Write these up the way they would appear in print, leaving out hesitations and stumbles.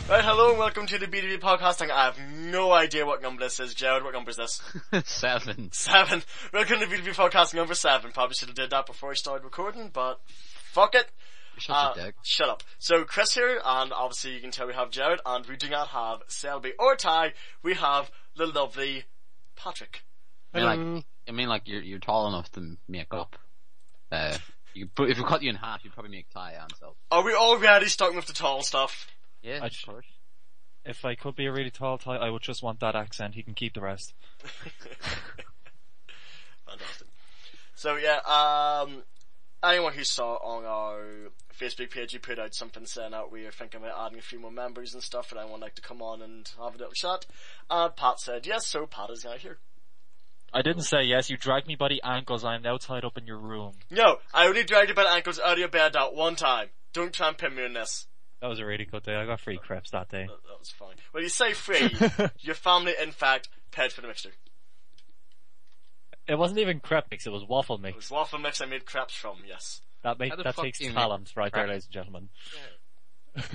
Right, hello and welcome to the BDB podcasting. I have no idea what number this is. Jared, what number is this? 7. 7. Welcome to BDB podcasting number 7. Probably should have did that before I started recording, but fuck it. Shut your dick. Shut up. So Chris here, and obviously you can tell we have Jared, and we do not have Selby or Ty. We have the lovely Patrick. I mean, like you're tall enough to make up. If we cut you in half, you'd probably make Ty and so. Are we already starting with the tall stuff? Yeah, of course. If I could be a really tall Ty, I would just want that accent. He can keep the rest. Fantastic. So yeah, anyone who saw on our Facebook page, we put out something saying that we are thinking about adding a few more members and stuff, and anyone would like to come on and have a little chat. And Pat said yes, so Pat is now here. I didn't say yes. You dragged me by the ankles. I am now tied up in your room. No, I only dragged you by the ankles out of your bed that one time. Don't try and pin me in this. That was a really good day. I got free crepes that day. That was fine. When you say free, your family, in fact, paid for the mixture. It wasn't even crepe mix, it was waffle mix. It was waffle mix I made crepes from, yes. That takes talent right there, ladies and gentlemen. Yeah.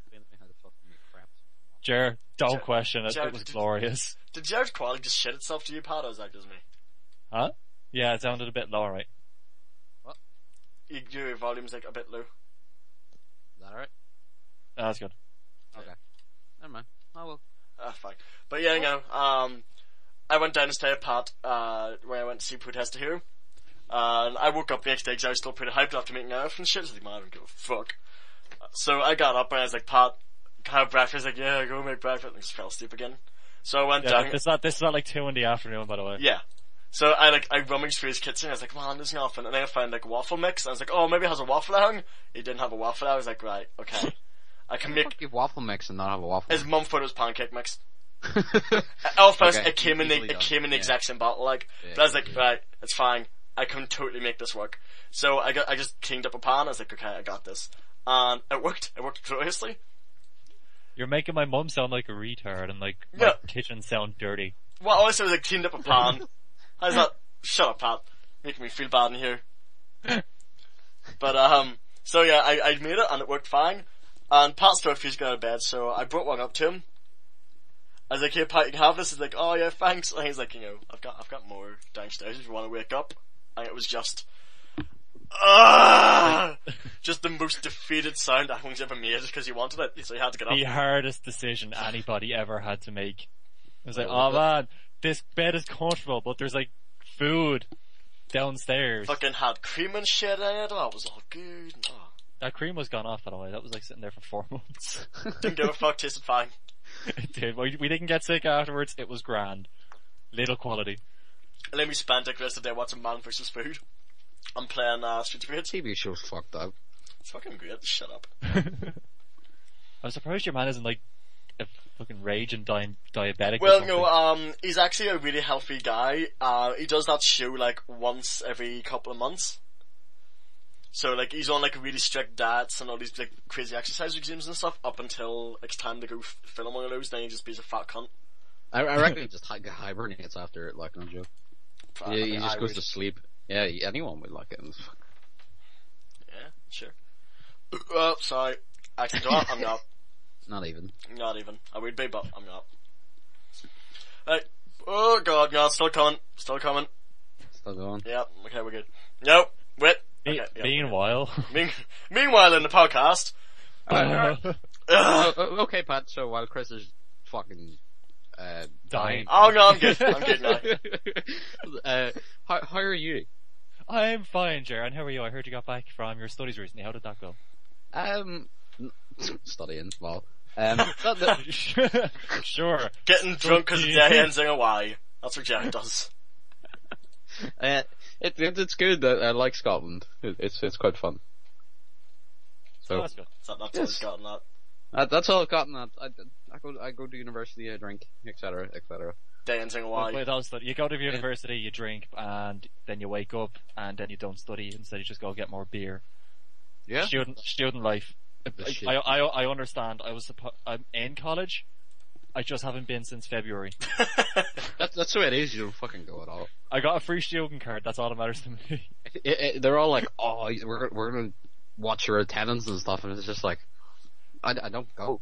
Jer, don't question it. It was glorious. Did Jared's quality just shit itself to you, Pat, or is that just me? Huh? Yeah, it sounded a bit low, right? What? Your volume's like a bit low. Is that alright? Oh, that's good. Okay. Never mind. Oh well. Fine. But yeah, you know, I went down to stay at Pat, when I went to see Protesta Hero. And I woke up the next day because I was still pretty hyped after meeting Elf and shit. I was like, man, I don't give a fuck. So I got up and I was like, Pat, can I have breakfast? He's like, yeah, go make breakfast. And I just fell asleep again. So I went down. This is not like 2 in the afternoon, by the way. Yeah. So I rummaged through his kitchen. I was like, man, there's nothing. And then I found like waffle mix. And I was like, oh, maybe it has a waffle hung. He didn't have a waffle. I was like, right, okay. I can make. You waffle mix and not have a waffle. His mum thought it was pancake mix. First, Okay, it came in the exact same bottle, like. Yeah. But I was like, right, it's fine. I can totally make this work. So I just cleaned up a pan. I was like, okay, I got this, and it worked. It worked gloriously. You're making my mum sound like a retard and like my kitchen sound dirty. Well, also I cleaned up a pan. How's that? Shut up, Pat. Making me feel bad in here. But so yeah, I made it and it worked fine. And Pat still refused to go out of bed, so I brought one up to him. I was like, "Here, Pat, you can have this." He's like, "Oh yeah, thanks." And he's like, I've got more downstairs if you want to wake up. And it was just, just the most defeated sound anyone's ever made because he wanted it, so he had to get up. The hardest decision anybody ever had to make. It was like, oh man, this bed is comfortable, but there's like food downstairs. Fucking had cream and shit in it. Oh, it was all good. Oh. That cream was gone off, by the way. That was like sitting there for 4 months. Didn't give a fuck. Tasted fine. It did. We didn't get sick afterwards. It was grand. Little quality. And then we spent like the rest of the day watching Man vs. Food. I'm playing Streets of Rage. TV show's fucked up. It's fucking great. Shut up. I'm surprised your man isn't like a fucking rage and diabetic. Well, or no, he's actually a really healthy guy. He does that show like once every couple of months. So like he's on like really strict diets and all these like crazy exercise regimes and stuff up until it's time to go film one of those. Then he just be a fat cunt. I reckon he just hibernates after it, like, no joke. Yeah, he just goes to sleep. Yeah, anyone would like it. Yeah, sure. Oh, sorry. Actually, no, I'm not. Not even. Not even. I would be, but I'm not. Right. Oh god, no, it's still coming. Still coming. Still going. Yeah, okay, we're good. No, wait. Okay, Meanwhile. Meanwhile in the podcast. Okay, Pat, so while Chris is fucking dying. Oh no, I'm good. I'm good now. How are you? I'm fine, Jaron. How are you? I heard you got back from your studies recently. How did that go? Studying, well. Sure. Getting drunk because the day ends in a Y. That's what Jared does. It's good. I like Scotland. It's quite fun. So that's good. That's all he's gotten that. That's all I've gotten. I go to university, I drink, etc., etc. Day ends in a Y. Wait, you go to university, you drink, and then you wake up, and then you don't study. Instead, you just go get more beer. Yeah. Student life. I understand. I'm in college. I just haven't been since February. That's the way it is. You don't fucking go at all. I got a free student card. That's all that matters to me. They're all like, "Oh, we're gonna watch your attendance and stuff," and it's just like, I don't go.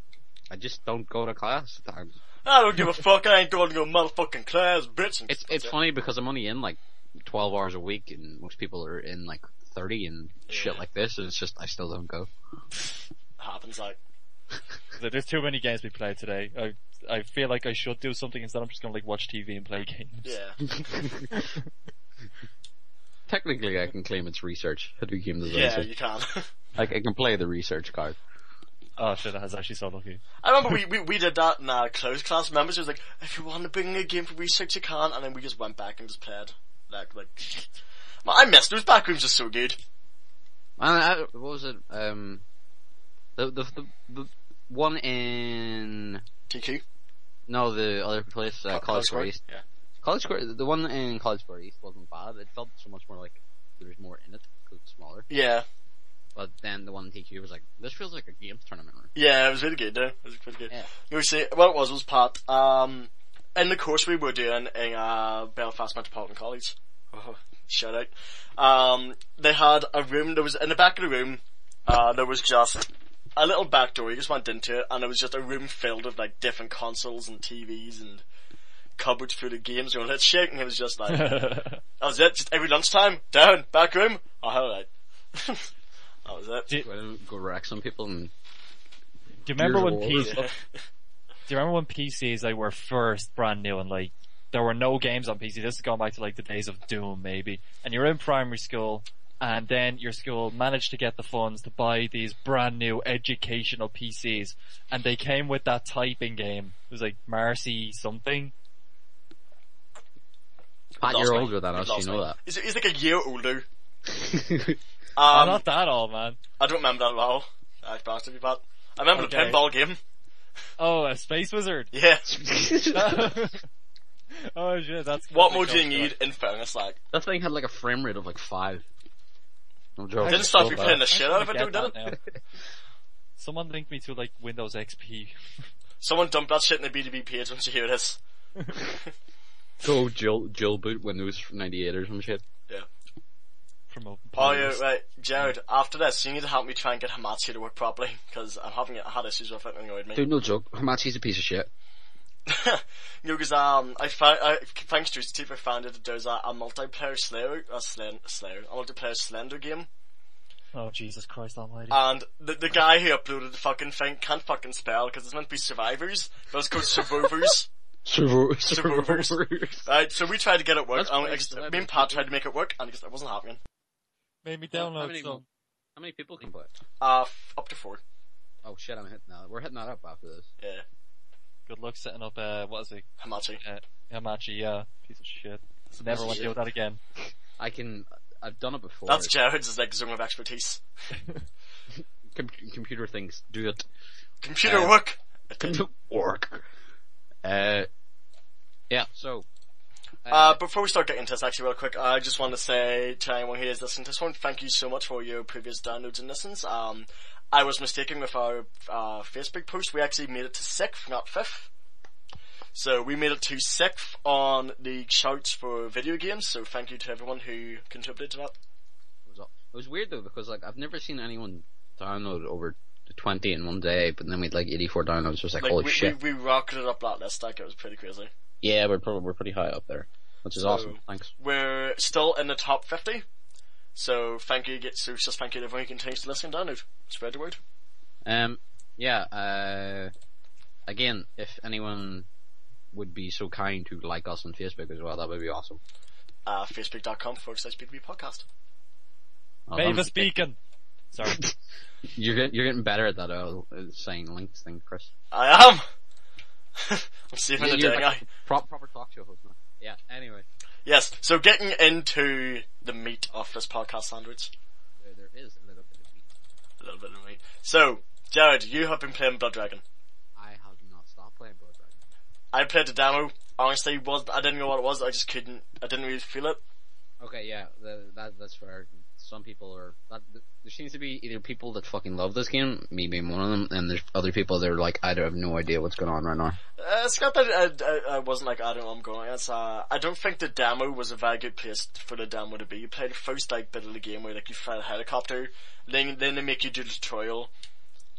I just don't go to class at times. I don't give a fuck, I ain't going to go motherfucking class, bitch. It's funny because I'm only in like 12 hours a week, and most people are in like 30 and shit like this, and it's just, I still don't go. Happens, like. There's too many games we played today. I feel like I should do something instead. I'm just gonna like watch TV and play games. Yeah. Technically, I can claim it's research. It became the Yeah, research. you can. I can play the research card. Oh shit, that was actually so lucky. I remember we did that in our closed class members. It was like, if you want to bring a game for research, you can, and then we just went back and just played. Like, man, I missed those back rooms are so good. What was it? The one in TQ? no, the other place, College Square East. Yeah. College Square, the one in College Square East wasn't bad. It felt so much more like there was more in it because it's smaller. Yeah. But then the one in TQ was like, this feels like a games tournament. Yeah, it was really good though. It was pretty good. Yeah. You see, what it was Pat, in the course we were doing in, Belfast Metropolitan College. Oh, shout out. They had a room, there was, in the back of the room, there was just a little back door, you just went into it, and it was just a room filled with like different consoles and TVs and cupboards full of games going, let's shake, and it was just like, that was it, just every lunchtime, down, back room, oh alright. That was it. Why don't go wreck some people and... Do you remember when Gears of War. Do you remember when PCs like were first brand new and like there were no games on PC? This is going back to like the days of Doom maybe. And you're in primary school and then your school managed to get the funds to buy these brand new educational PCs and they came with that typing game. It was like Marcy something. Pat, you're older than us, you know that. He's like a year older. Not that old, man. I don't remember that at all. I bounced to be bad. I remember the pinball game. Oh, a Space Wizard. Yeah. Oh shit, that's... What more do you need in fairness, like? That thing had like a frame rate of like 5. No joke. Didn't stop you playing the shit out of it, dude, did it? Now. Someone linked me to like Windows XP. Someone dumped that shit in the BDB page once you hear this. Go Jill boot Windows 98 or some shit. Yeah. From Open Oh yeah, Pines. right, Jared, after this, you need to help me try and get Hamachi to work properly, because I had issues with it and it annoyed me. Dude, no joke. Hamachi's a piece of shit. You know, because, thanks to Steve, I found that there's a multiplayer a multiplayer Slender game, Oh Jesus Christ Almighty! and the guy who uploaded the fucking thing can't fucking spell, because it's meant to be survivors, but it's called survivors. Survivors. Right, so we tried to get it work, That's and funny, me and Pat tried to make it work, and it wasn't happening. Made me How download many- some. How many people can play? Up to 4. Oh shit, I'm hitting that. We're hitting that up after this. Yeah. Good luck setting up. What is it? Hamachi. Hamachi. Yeah, piece of shit. Never want to shit. deal with that again. I've done it before. That's Jared's like zone of expertise. Computer things. Do it. Computer work. Work. Yeah, so. Before we start getting into this, actually, real quick, I just want to say to anyone who is listening to this one, thank you so much for your previous downloads and listens. I was mistaken with our Facebook post. We actually made it to 6th, not 5th. So we made it to 6th on the charts for video games. So thank you to everyone who contributed to that. It was weird though because like I've never seen anyone download over 20 in one day, but then we had like 84 downloads. It was like holy shit. We rocketed up that list. Like it was pretty crazy. Yeah, we're pretty high up there, which is awesome. Thanks. We're still in the top 50. So thank you. So just thank you to everyone who continues to listen and download. Spread the word. Yeah. Again, if anyone would be so kind to like us on Facebook as well, that would be awesome. Facebook.com/BTB podcast. Mavis Beacon. Sorry. You're getting better at that saying links thing, Chris. I am. I'm saving the You're day. like proper talk show host now. Yeah. Anyway, Yes. So getting into the meat of this podcast sandwich. there is a little bit of meat. A little bit of meat. So, Jared, you have been playing Blood Dragon. I have not stopped playing Blood Dragon. I played the demo. Honestly, I didn't know what it was. I didn't really feel it. Okay, yeah, that's fair. Some people are. There seems to be either people that fucking love this game, me being one of them, and there's other people that are like, I have no idea what's going on right now. It's not that I wasn't like, I don't know where I'm going. I don't think the demo was a very good place for the demo to be. You play the first like bit of the game where like you fly a helicopter, then they make you do the tutorial,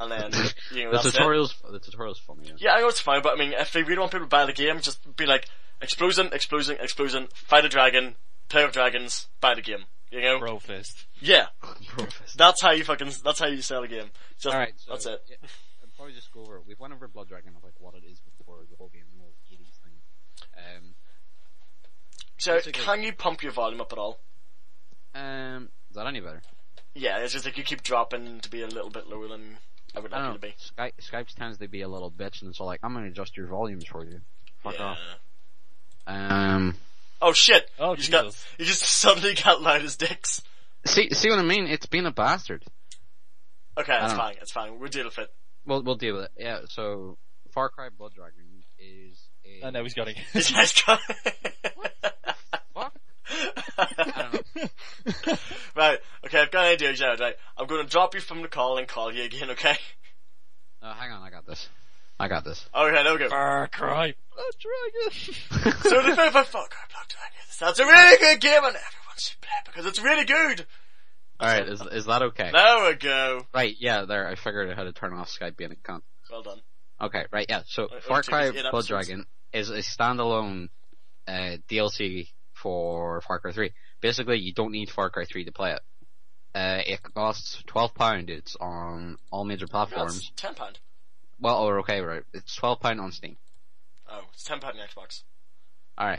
and then, you know, The that's it. tutorial's funny. Yeah. Yeah, I know it's fine, but I mean, if they really want people to buy the game, just be like, explosion, fight a dragon, play with dragons, buy the game. You know? Bro fist. Yeah. Brofist. That's how you sell a game. Just, Alright, so, that's it. Yeah, I'll probably just go over, we've went over Blood Dragon of like what it is before the whole game, the whole 80s thing. So, basically- can you pump your volume up at all? Is that any better? Yeah, it's just like you keep dropping to be a little bit lower than I would I like you don't to know, be. Skype tends to be a little bitch and it's all like, I'm gonna adjust your volumes for you. Fuck Yeah. off. Oh shit! Oh, You just suddenly got loud as dicks. See what I mean? It's been a bastard. Okay, don't know. it's fine. We'll deal with it. We'll deal with it. Yeah, so, Far Cry Blood Dragon is a... I know he's got it. This guy's got Fuck? I don't know. Right, okay, I've got an idea, Jared, right. I'm gonna drop you from the call and call you again, okay? Hang on, I got this. Okay, there we go. Far Cry Blood Dragon. So the favorite Far Cry Blood Dragons. That's a really good game and everyone should play it because it's really good. Alright, is that okay? There we go. Right, yeah, there, I figured out how to turn off Skype being a cunt. Well done. Okay, right, yeah, so It Far took us Cry 8 Blood episodes. Dragon is a standalone, DLC for Far Cry 3. Basically, you don't need Far Cry 3 to play it. It costs £12, it's on all major platforms. That's £10. Well, okay, right, it's £12 on Steam. Oh, it's £10 on Xbox. Alright.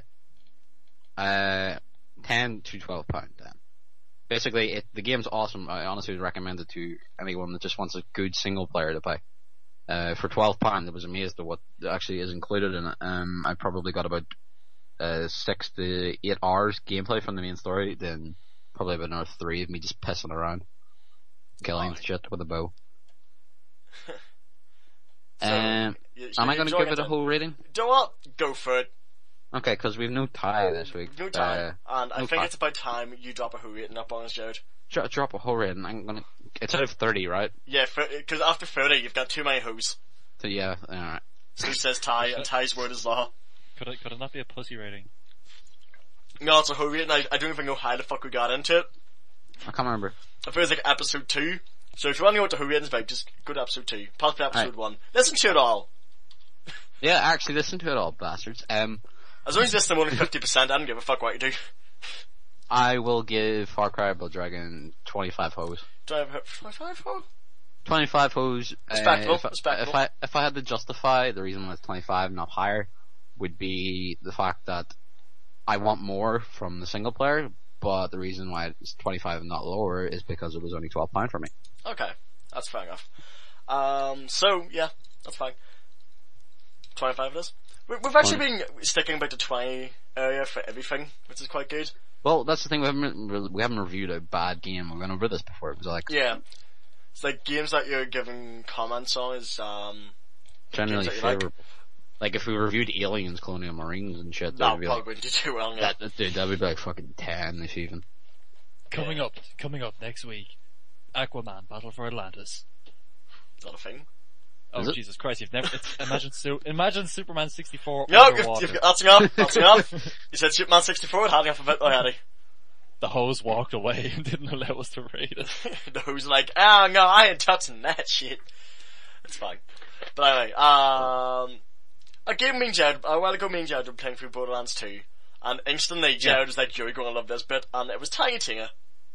10 to £12 then. Basically, the game's awesome. I honestly would recommend it to anyone that just wants a good single player to play. For £12, I was amazed at what actually is included in it. I probably got about 6 to 8 hours gameplay from the main story, then probably about another 3 of me just pissing around, killing shit with a bow. So, Am I going to give it a whole rating? Do you know what? Go for it. Okay, because we've no tie this week. No time. And I no think tie. it's about time you drop a who rating up on us, Jared. Drop a whole rating. It's out of 30, right? Yeah, because after 30, you've got too many who's. So yeah, alright. So he says tie, and tie's word is law. Could it not be a pussy rating? No, it's a who rating. I don't even know how the fuck we got into it. I can't remember. I feel it's like episode 2. So if you want to know what the who rating's about, just go to episode 2. Possibly episode Right. 1. Listen to it all. Yeah, actually listen to it all, bastards. As long as this is only 50%, I don't give a fuck what you do. I will give Far Cry Blood Dragon 25 hoes. Do I have 25? Oh? 25 hoes. Respectable, If respectable. I had to justify the reason why it's 25, not higher, would be the fact that I want more from the single player, but the reason why it's 25 and not lower is because it was only £12 for me. Okay, that's fair enough. So, yeah, that's fine. 25 it is. We've actually been sticking about the 20 area for everything, which is quite good. Well, that's the thing, we haven't reviewed a bad game. We've gone over this before. It was like Yeah. It's like games that you're giving comments on is, generally games that you like. favorable. Like if we reviewed Aliens, Colonial Marines and shit, that that would be probably like, wouldn't do too well, yeah. that would be like fucking 10 if even. Coming up next week, Aquaman: Battle for Atlantis. Is that a thing? Oh Is it? Jesus Christ! You've never imagine Superman 64 No, underwater. that's enough, that's enough. You said Superman 64, it had enough of it already. The host walked away and didn't allow us to read it. Who's like, oh no, I ain't touching that shit. It's fine. But anyway, a game me and Jared, a while ago me and Jared were playing through Borderlands 2, and instantly Jared was like, you're gonna love this bit, and it was Tiny Tina.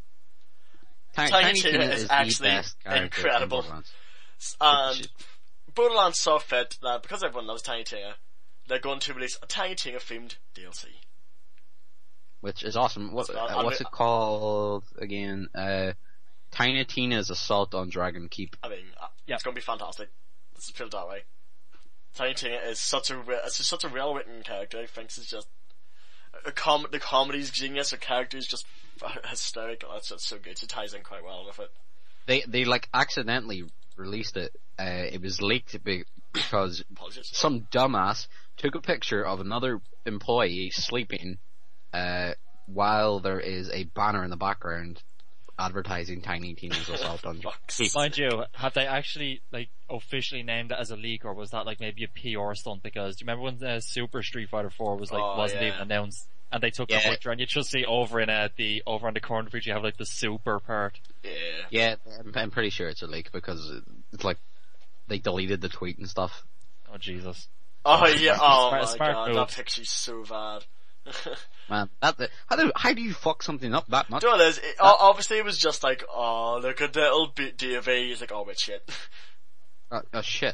Tiny Tina is actually the best character incredible. in Borderlands. And Borderlands saw fit that because everyone loves Tiny Tina, they're going to release a Tiny Tina themed DLC. Which is awesome. What's It's- it called again? Tiny Tina's Assault on Dragon Keep. I mean, Yeah. it's going to be fantastic. Let's put it that way. Tiny Tina is such a well-written character. I think it's just the comedy's genius. The character is just hysterical. That's just so good. It ties in quite well with it. They like accidentally released it. It was leaked because Apologies. some dumbass took a picture of another employee sleeping, while there is a banner in the background advertising Tiny Tina's Assault on Dragon Fuck's Keep. Mind you, have they actually like officially named it as a leak, or was that like maybe a PR stunt? Because do you remember when Super Street Fighter 4 was like wasn't yeah. even announced, and they took Yeah. the picture, and you just see over in over on the corner picture you have like the super part. Yeah. Yeah, I'm pretty sure it's a leak because it's like they deleted the tweet and stuff. Oh Jesus. Oh yeah, oh my smart god, move. that picture's so bad. Man, how do you fuck something up that much? Do you know what it is? Obviously it was just like, oh, look at the little DFA, he's like, oh wait, shit. Oh shit.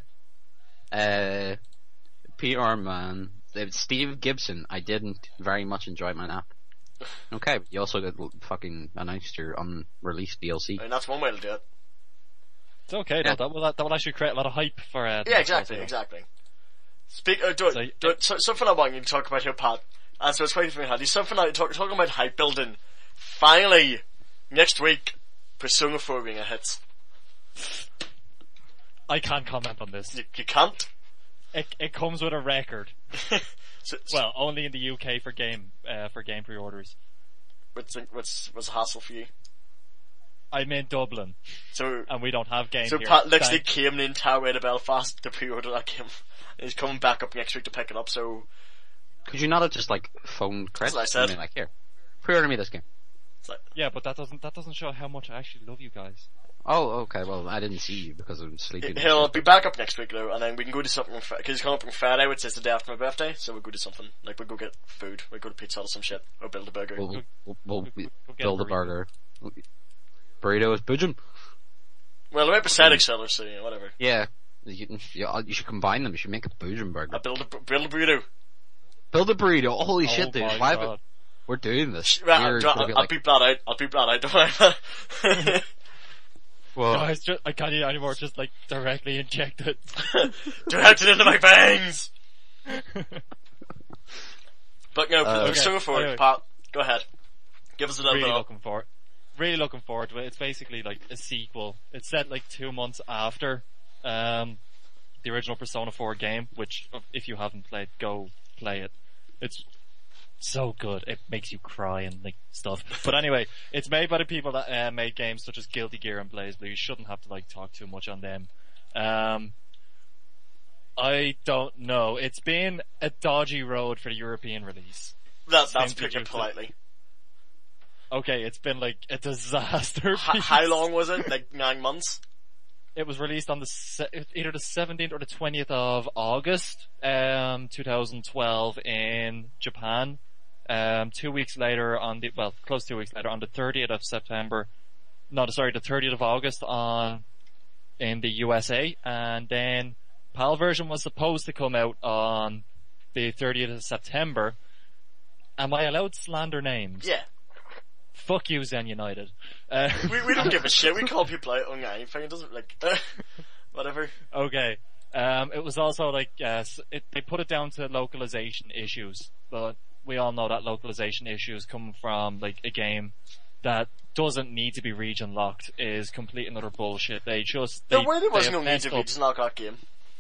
PR man, Steve Gibson, I didn't very much enjoy my nap. Okay, you also got fucking announced your unreleased DLC. I mean, that's one way to do it. It's okay though. That will actually create a lot of hype for. Yeah, exactly. Something I want you to talk about here, Pat. And so it's quite funny, Handy. Something I talking about hype building. Finally, next week, Persona 4 being a hit. I can't comment on this. You can't. It comes with a record. So, Well, only in the UK for game pre-orders. what's a hassle for you? I'm in Dublin, So and we don't have games here. Pat literally came the entire way to Belfast to pre-order that game. He's coming back up next week to pick it up. So Could you not have just like phoned Chris? That's what I said. And been like, here, pre-order me this game. it's like, Yeah, but that doesn't show how much I actually love you guys. Oh, okay. Well, I didn't see you because I was sleeping. he'll be back up next week though, and then we can go to something because he's coming up on Friday, which is the day after my birthday. So we'll go to something like we'll go get food, we'll go to Pizza Hut or some shit, or build a burger. We'll Go get build a burrito. burger. Burrito is Boojum. Well, they're pathetic sellers, so yeah, whatever. Yeah. You should combine them. You should make a Boojum burger. I build a burrito. Build a burrito. Holy shit, dude. my Why? God. We're doing this. Right, We're I'll gonna get, beep that out. I'll beep that out. Don't worry. well, Guys, I can't eat anymore. Just like directly inject it. Directed into my veins. But no, Persona 4, anyway. Pat, go ahead. Give us a little Really bit. looking forward to it. It's basically like a sequel. It's set like 2 months after the original Persona 4 game, which if you haven't played, go play it. It's so good. It makes you cry and like stuff. But anyway, it's made by the people that made games such as Guilty Gear and BlazBlue. You shouldn't have to like talk too much on them. I don't know. It's been a dodgy road for the European release. That's Same putting it producer. politely. Okay, it's been like a disaster. How long was it? Like 9 months? It was released on either the 17th or the 20th of August, 2012 in Japan. 2 weeks later close 2 weeks later on the 30th of September, the 30th of August in the USA, and then PAL version was supposed to come out on the 30th of September. Am I allowed to slander names? Yeah. Fuck you, Zen United. We don't give a shit. We call people out on anything. It doesn't like whatever. Okay. It was also like they put it down to localization issues, but we all know that localization issues come from like a game that doesn't need to be region locked is complete and utter bullshit. The way there was no need to be just knock out game.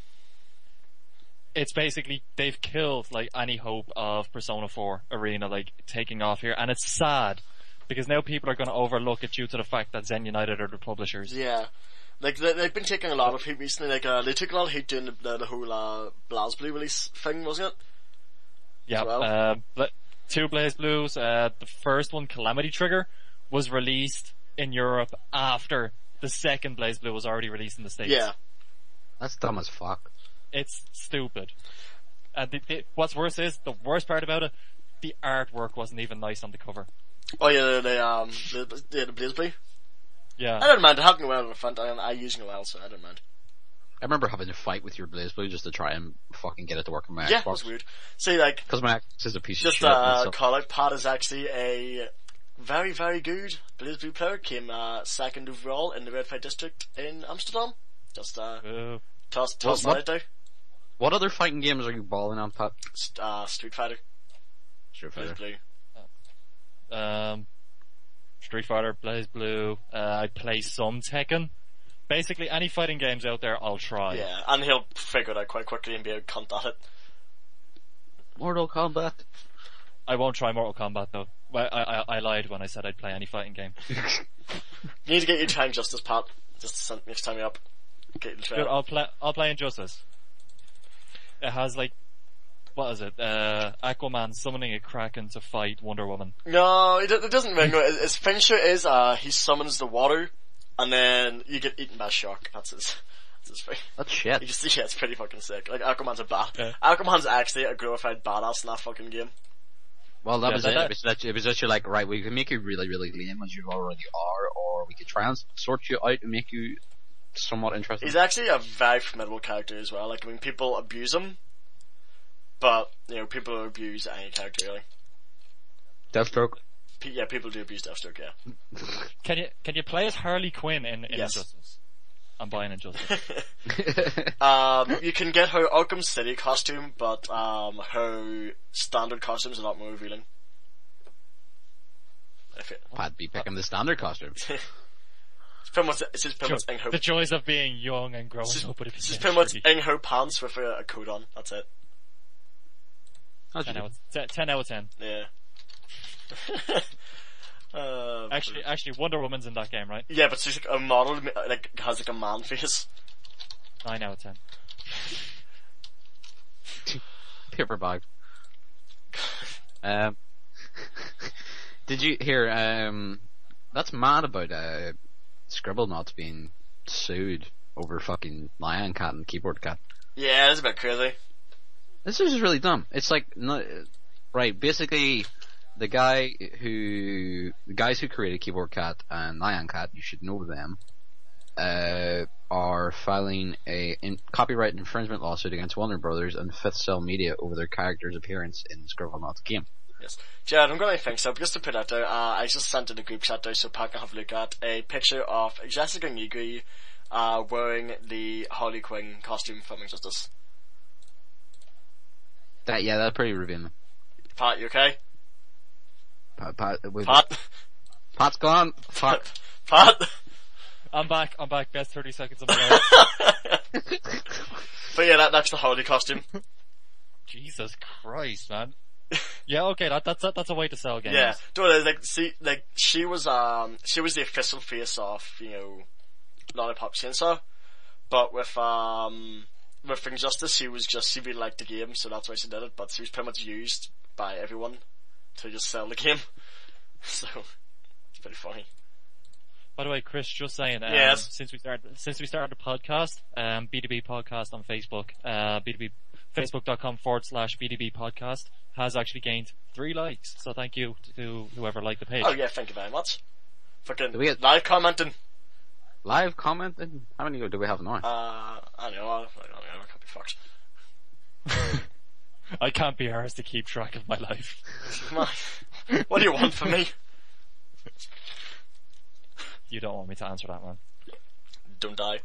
It's basically they've killed like any hope of Persona 4 Arena like taking off here, and it's sad because now people are going to overlook it due to the fact that Zen United are the publishers. Yeah. Like, they've been taking a lot of heat recently, like, they took a lot of heat doing the whole, BlazBlue release thing, wasn't it? Yeah, Well. 2 BlazBlues, the first one, Calamity Trigger, was released in Europe after the second BlazBlue was already released in the States. Yeah. that's dumb as fuck. It's stupid. And what's worse is, the worst part about it, the artwork wasn't even nice on the cover. Oh yeah, the BlazBlue. Yeah. I don't mind, I have Noel in the front, I use Noel, so I don't mind. I remember having to fight with your BlazBlue just to try and fucking get it to work on my Yeah, Xbox. that's weird. See, like, Because my Xbox is a piece just of shit. and stuff. call out, Pat is actually a very, very good BlazBlue player, came, second overall in the Red Fight District in Amsterdam. Just, toss that out there. What other fighting games are you balling on, Pat? Street Fighter. Street Fighter. BlazBlue. Street Fighter, BlazBlue, I play some Tekken. Basically, any fighting games out there, I'll try. Yeah, and he'll figure it out quite quickly and be able to cunt at it. Mortal Kombat. I won't try Mortal Kombat though. Well, I lied when I said I'd play any fighting game. You need to get your time justice, Pat. Just next time you're up. Get your Dude, try. I'll play Injustice. It has like, what is it? Aquaman summoning a Kraken to fight Wonder Woman. No, it doesn't really. No, his finisher is, he summons the water, and then you get eaten by a shark. That's his. That's shit. You just, yeah, it's pretty fucking sick. Like, Aquaman's a Yeah. Aquaman's actually a glorified badass in that fucking game. Well, that Yeah, was that- it. It was just you're like, right, we can make you really, really lame as you already are, or we could try and sort you out and make you somewhat interesting. He's actually a very formidable character as well. Like, I mean, people abuse him, but, you know, people abuse any character, really. Deathstroke. Yeah, people do abuse Deathstroke, yeah. Can you play as Harley Quinn in Yes. Injustice? I'm buying Injustice. You can get her Arkham City costume, but, her standard costumes are a lot more revealing. I'd be picking the standard costume. It's just pretty much in her, The joys of being young and growing it's up with a just piece pretty much in her pants with a coat on, that's it. 10 out of 10. Yeah. Actually, Wonder Woman's in that game, right? Yeah, but she's like a model, like, has like a man face. 9 out of 10. Paper bag. Did you hear, that's mad about, Scribblenauts being sued over fucking Lion Cat and Keyboard Cat. Yeah, it's a bit crazy. This is just really dumb. It's like, right, basically, the guys who created Keyboard Cat and Lion Cat, you should know them, are filing a copyright infringement lawsuit against Warner Brothers and Fifth Cell Media over their character's appearance in the Scribblenauts game. Yes. Jared, I'm gonna think so, just to put out there, I just sent in the group chat there so Pat can have a look at a picture of Jessica Nigri, wearing the Harley Quinn costume from Injustice. That's pretty revealing. Pat, you okay? Pat's gone. Fuck. Pat? I'm back. Best 30 seconds of my life. But yeah, that's the Harley costume. Jesus Christ, man. Yeah, okay, that's a way to sell games. Yeah. She was the official face of, you know, Lollipop Chainsaw. But with Injustice, she really liked the game, so that's why she did it, but she was pretty much used by everyone to just sell the game. So, it's pretty funny. By the way, Chris, just saying, Yes. since we started the podcast, B2B podcast on Facebook, facebook.com/B2B podcast has actually gained 3 likes. So thank you to whoever liked the page. Oh yeah, thank you very much. Fucking Do we get- live commenting. Live commenting? How many do we have now? I don't know, I can't be fucked. I can't be arsed to keep track of my life. Come on. What do you want from me? You don't want me to answer that one. Don't die.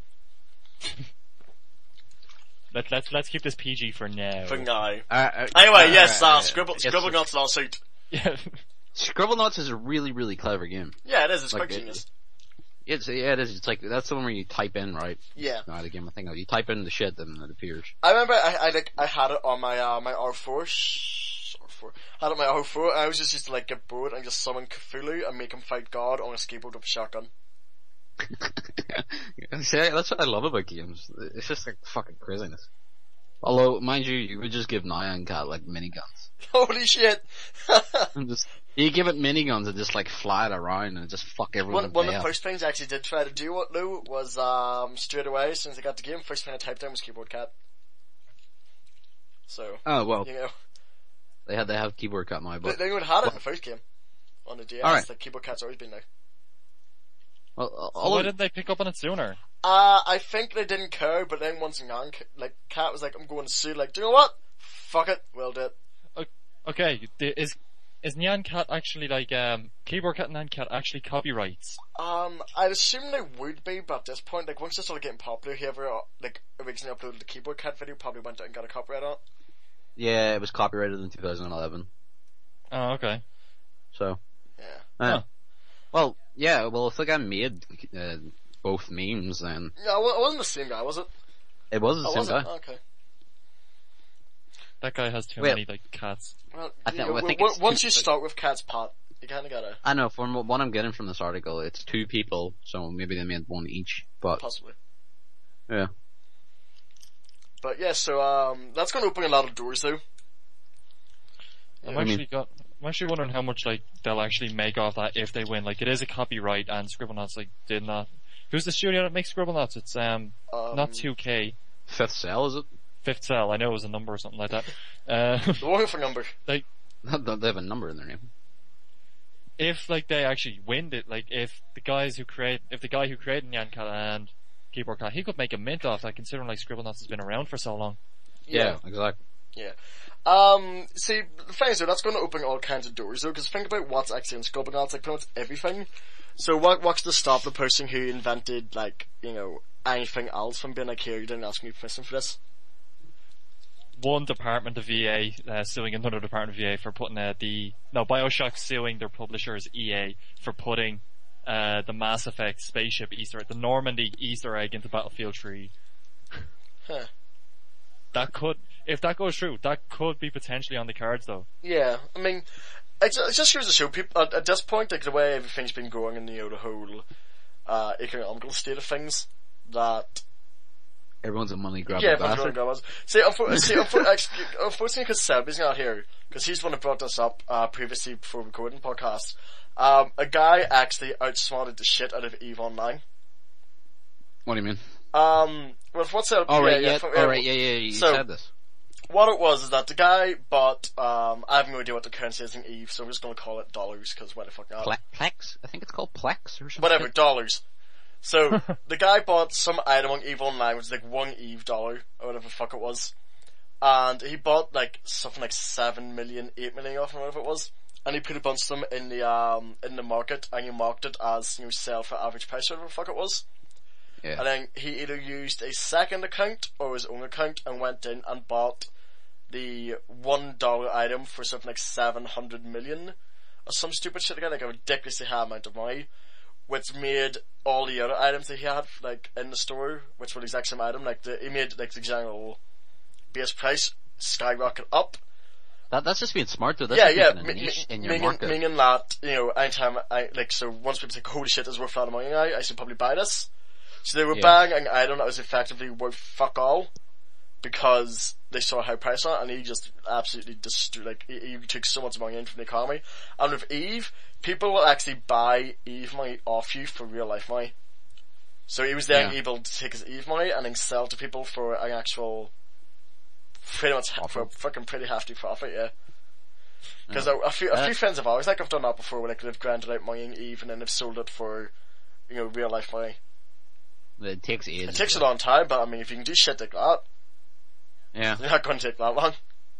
Let's keep this PG for now. For now. Anyway, Anyway, yes, Scribblenauts lawsuit. Yeah. Scribblenauts is a really, really clever game. Yeah, it is, it's Like, quite genius. It is. It's like, that's the one where you type in, right? Yeah. No, the game I think of. You type in the shit and it appears. I remember I had it on my R4, I had it on my R4, and I was just used to like get bored and just summon Cthulhu and make him fight God on a skateboard with a shotgun. See, that's what I love about games. It's just like fucking craziness. Although, mind you, you would just give Nyan Cat like miniguns. Holy shit! And just, you give it miniguns and just like fly it around and just fuck everyone. One of the first things I actually did try to do what though was straight away as soon as I got the game, first thing I typed in was Keyboard Cat. So Oh well, you know they have Keyboard Cat now, but they would have had it in the first game on the DS. Alright. Like Keyboard Cat's always been there. well, So why didn't they pick up on it sooner? I think they didn't care, but then once Cat was like, I'm going to sue, like, do you know what? Fuck it, we'll do it. Okay, is Nyan Cat actually like Keyboard Cat and Nyan Cat actually copyrights? I'd assume they would be, but at this point, like, once they started getting popular, whoever, like, originally uploaded the Keyboard Cat video probably went out and got a copyright on it. yeah, it was copyrighted in 2011. Oh, okay. So, Yeah. Huh. well, yeah, well, if the guy made both memes, then Yeah, it wasn't the same guy, was it? it was the Oh, same was it? guy. Oh, okay. That guy has too Well- many like cats. Well, I you think- know, I think it's once two- you start with Cat's Pot, you kinda gotta, I know, from what I'm getting from this article, it's 2 people, so maybe they made one each, but, possibly. yeah. But yeah, so, that's gonna open a lot of doors though. I'm I actually wondering how much like they'll actually make off that if they win. Like it is a copyright, and Scribblenauts like did not Who's the studio that makes Scribblenauts? It's not 2K. Fifth Cell, is it? Fifth Cell. I know it was a number or something like that. The wonderful number. Like, They have a number in their name. if like they actually win it, like if the guy who created Nyan Cat and Keyboard Cat, he could make a mint off that, considering like Scribblenauts has been around for so long. Yeah, exactly. Yeah. See, the thing is though, that's going to open all kinds of doors though, because think about what's actually in Scribblenauts, like pretty much everything. So what's to stop the person who invented, like, you know, anything else from being like, here, you didn't ask me permission for this? One department of VA suing another department of VA for putting Bioshock suing their publishers EA for putting the Mass Effect spaceship Easter egg, the Normandy Easter egg, into Battlefield 3. Huh. If that goes through, that could be potentially on the cards though. Yeah, I mean, it just goes to show people, at this point, like, the way everything's been going in, you know, the whole, economical state of things, that Everyone's a money grabber. yeah, everyone's going to grab us. See, unfortunately, because Seb is not here, because he's the one that brought this up, previously before recording the podcast, a guy actually outsmarted the shit out of EVE Online. What do you mean? Well, what's that? Oh, right, yeah. you So, said this. What it was is that the guy bought, I have no idea what the currency is in EVE, so I'm just gonna call it dollars, cause why the fuck not? Plex? I think it's called Plex or something. Whatever, dollars. So, the guy bought some item on EVE Online, which is like $1 EVE, or whatever the fuck it was. And he bought like, something like 7 million, 8 million off, or whatever it was. And he put a bunch of them in the market, and he marked it as, you know, sell for average price, or whatever the fuck it was. Yeah. And then he either used a second account, or his own account, and went in and bought the $1 item for something like 700 million, or some stupid shit again, like a ridiculously high amount of money, which made all the other items that he had, like, in the store, which were the exact same item, like, he made, like, the general base price skyrocket up. That's just being smart though. That's Yeah, just making a niche in your market. meaning that, you know, anytime so once people think, holy shit, this is worth a lot of money now, I should probably buy this. So they were buying an item that was effectively worth fuck all, because they saw how priced on it, and he just absolutely he took so much money in from the economy. And with EVE, people will actually buy EVE money off you for real life money. So he was then able to take his EVE money and then sell to people for an actual, pretty much, for a fucking pretty hefty profit, yeah. Because a few friends of ours, like, I've done that before, where, like, they've grinded out money in EVE and then they've sold it for, you know, real life money. It takes ages. It takes a long time, but I mean, if you can do shit like that, yeah, you're not going to take that long.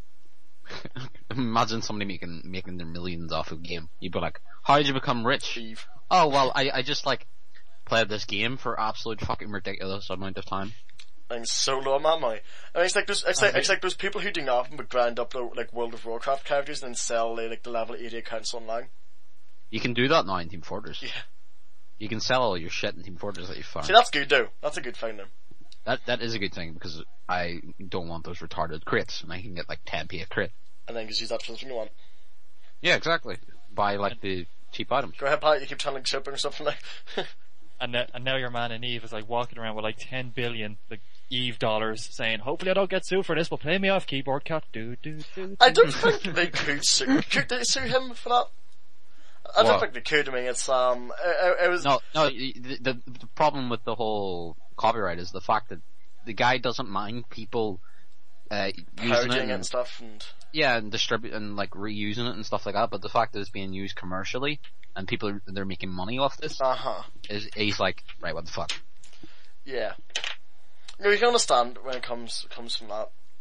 Imagine somebody making their millions off a game. You'd be like, how did you become rich? EVE. Oh, well, I just, like, played this game for absolute fucking ridiculous amount of time. And so low amount of money. I mean, it's like those people who do nothing but grind up, like, World of Warcraft characters and then sell, like, the level 80 accounts online. You can do that now in Team Fortress. Yeah. You can sell all your shit in Team Fortress that you found. See, that's good though. That's a good thing then. That is a good thing, because I don't want those retarded crates, and I can get like 10p a crate. And then just use that for something you want. Yeah, exactly. Buy like the cheap items. Go ahead, Pat, you keep telling shipping or something like. And now your man in EVE is like walking around with like 10 billion like EVE dollars, saying, hopefully I don't get sued for this, but play me off, Keyboard Cat. I don't think they could they sue him for that? I don't think they could. I mean, it's it was no. The problem with the whole copyright is the fact that the guy doesn't mind people using it and stuff, and and distribute and like reusing it and stuff like that. But the fact that it's being used commercially and people they're making money off this, is he's like, right, what the fuck? Yeah, no, you can understand when it comes from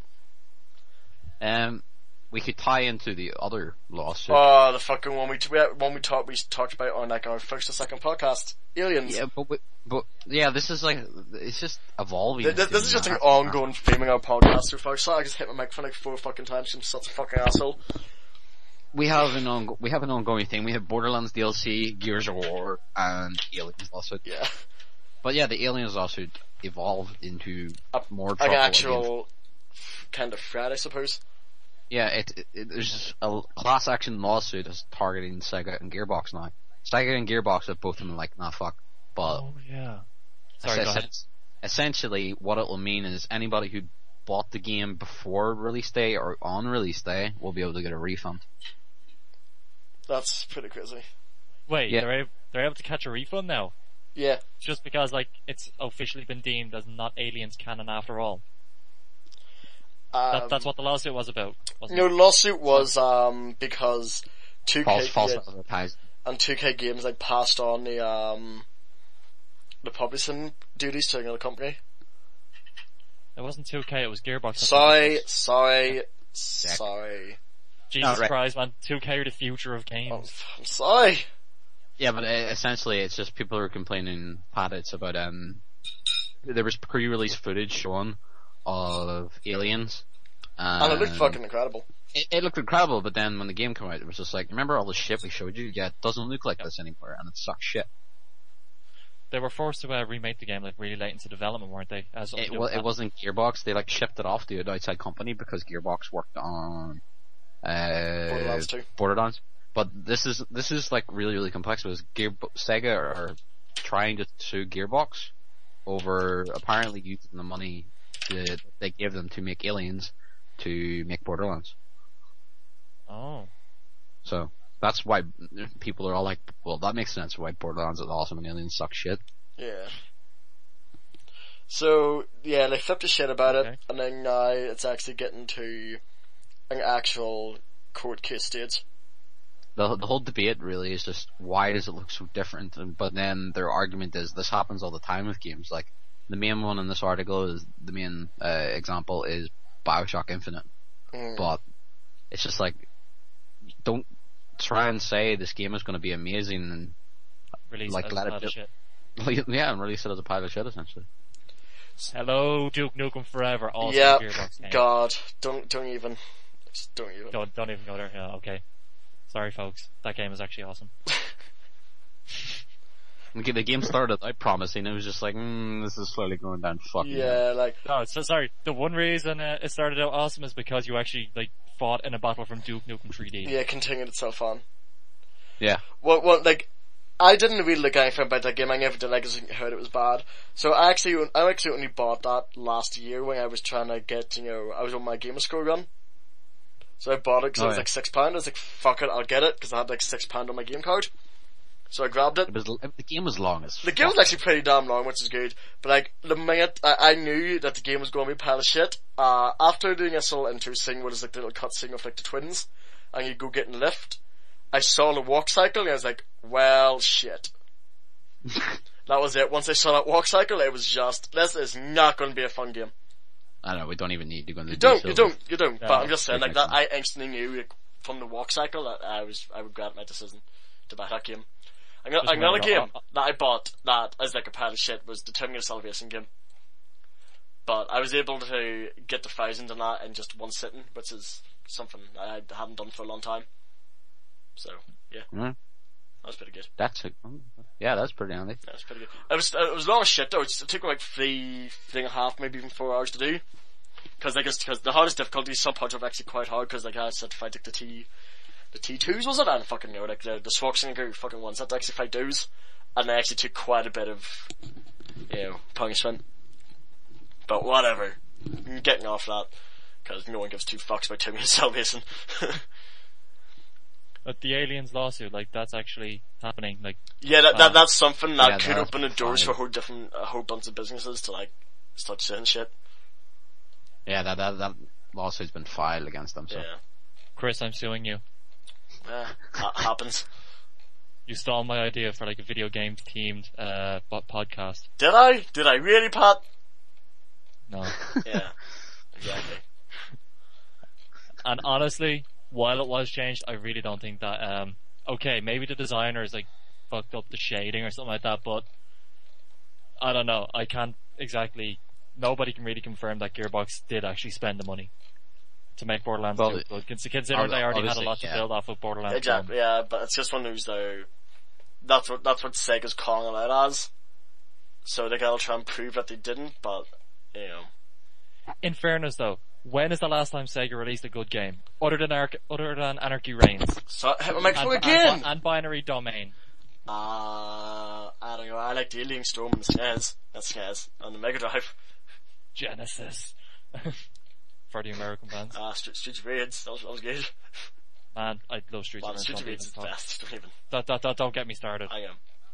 that. We could tie into the other lawsuit. Oh, the fucking one we talked about on like our first or second podcast, Aliens. Yeah, but yeah, this is like, it's just evolving. This is just an ongoing theme in our podcast so far. So I just hit my microphone like 4 fucking times. I'm such a fucking asshole. We have an ongoing thing. We have Borderlands DLC, Gears of War, and Aliens lawsuit. Yeah. But yeah, the Aliens lawsuit evolved into more an actual kind of threat, I suppose. Yeah, there's a class action lawsuit that's targeting Sega and Gearbox now. Sega and Gearbox have both been like, nah, fuck. But oh yeah. Sorry, go ahead. Essentially, what it will mean is anybody who bought the game before release day or on release day will be able to get a refund. That's pretty crazy. Wait, they're able to catch a refund now? Yeah. Just because, like, it's officially been deemed as not Aliens canon after all. That's what the lawsuit was about, wasn't No, it? lawsuit was, because 2K, False yeah, advertising. and 2K Games, like, passed on the publishing duties to another company. It wasn't 2K, it was Gearbox. Sorry. Jesus right. Christ, man. 2K are the future of Oh, games. I'm sorry. Yeah, but essentially it's just people are complaining, Pat, it's about, there was pre-release footage shown of Aliens. And it looked fucking incredible. It looked incredible, but then when the game came out, it was just like, remember all the shit we showed you? Yeah, it doesn't look like this anymore, and it sucks shit. They were forced to remake the game like really late into development, weren't they? It wasn't Gearbox, they like shipped it off to an outside company because Gearbox worked on, Borderlands 2. Borderlands. But this is like really, really complex because Sega are trying to sue Gearbox over apparently using the money that they gave them to make Aliens to make Borderlands. Oh. So that's why people are all like, well, that makes sense why Borderlands is awesome and Aliens suck shit. Yeah. So, yeah, they flipped the shit about Okay. it, and then now it's actually getting to an actual court case stage. The whole debate really is just why does it look so different? But then their argument is this happens all the time with games. Like the main one in this article is the main example is BioShock Infinite. But it's just like, don't try and say this game is going to be amazing and Release like as let bad it as shit. yeah, and release it as a pile of shit essentially. Hello, Duke Nukem Forever, also Yep. Gearbox game. God, don't even. Just don't even. Don't even go there. Yeah, okay. Sorry, folks. That game is actually awesome. The game started out promising. It was just like, this is slowly going down. Fucking Yeah, like, No, so sorry. The one reason it started out awesome is because you actually like fought in a battle from Duke Nukem 3D. yeah, continued itself on. yeah. Well, like, I didn't really look anything about that game. I never did, like, I heard it was bad. So I actually only bought that last year when I was trying to get, I was on my Gamer Score run. So I bought it because it was like £6. I was like, fuck it, I'll get it, because I had like £6 on my game card. So I grabbed it. The game was long as The game was actually pretty damn long, which is good. But like, the minute I knew that the game was going to be a pile of shit, after doing a little intro scene, where there's like the little cutscene of like the twins, and you go get in the lift, I saw the walk cycle, and I was like, well, shit. That was it. Once I saw that walk cycle, it was just, this is not going to be a fun game. I don't know, we don't even need to go into You details. don't. No, But I'm just saying, like, that, definitely. I instantly knew, like, from the walk cycle, that I regret my decision to buy that game. Another game that I bought that is like a pile of shit was the Terminator Salvation game. But I was able to get the 1,000 on that in just one sitting, which is something I hadn't done for a long time. So, yeah. That was pretty good. That's pretty handy. That was pretty good. It was long as shit though. It took like 3.5, maybe even 4 hours to do. Because the hardest difficulty, some parts are actually quite hard, because like I said to fight like the T2s, was it? I don't fucking know, like the Schwarzenegger fucking ones, had to actually fight those. And they actually took quite a bit of, punishment. But whatever. I'm getting off that, because no one gives two fucks about Terminator Salvation. But the Aliens lawsuit, like, that's actually happening. Like, Yeah, that's something that Yeah, could that's open the doors for fine. a whole bunch of businesses to like start saying shit. Yeah, that lawsuit's been filed against them, so. Yeah. Chris, I'm suing you. That happens. You stole my idea for like a video game themed podcast. Did I? Did I really, Pat? No. Yeah. Exactly. And honestly, while it was changed, I really don't think that, okay, maybe the designers like fucked up the shading or something like that, but I don't know. I can't exactly, nobody can really confirm that Gearbox did actually spend the money to make Borderlands 2 good, considering they already had a lot to build off of Borderlands 1. Exactly, yeah, but it's just one of those though, that's what Sega's calling it out as. So they gotta try and prove that they didn't, but, In fairness though, when is the last time Sega released a good game? Other than Anarchy Reigns. So, hit my microphone again! And Binary Domain. I don't know, I like the Alien Storm and the SNES. That's SNES. On the Mega Drive. Genesis. For the American fans. Streets of Rage, that was good. Man, I love Streets of Rage. Streets of Rage is the best, don't even. Don't get me started. I am.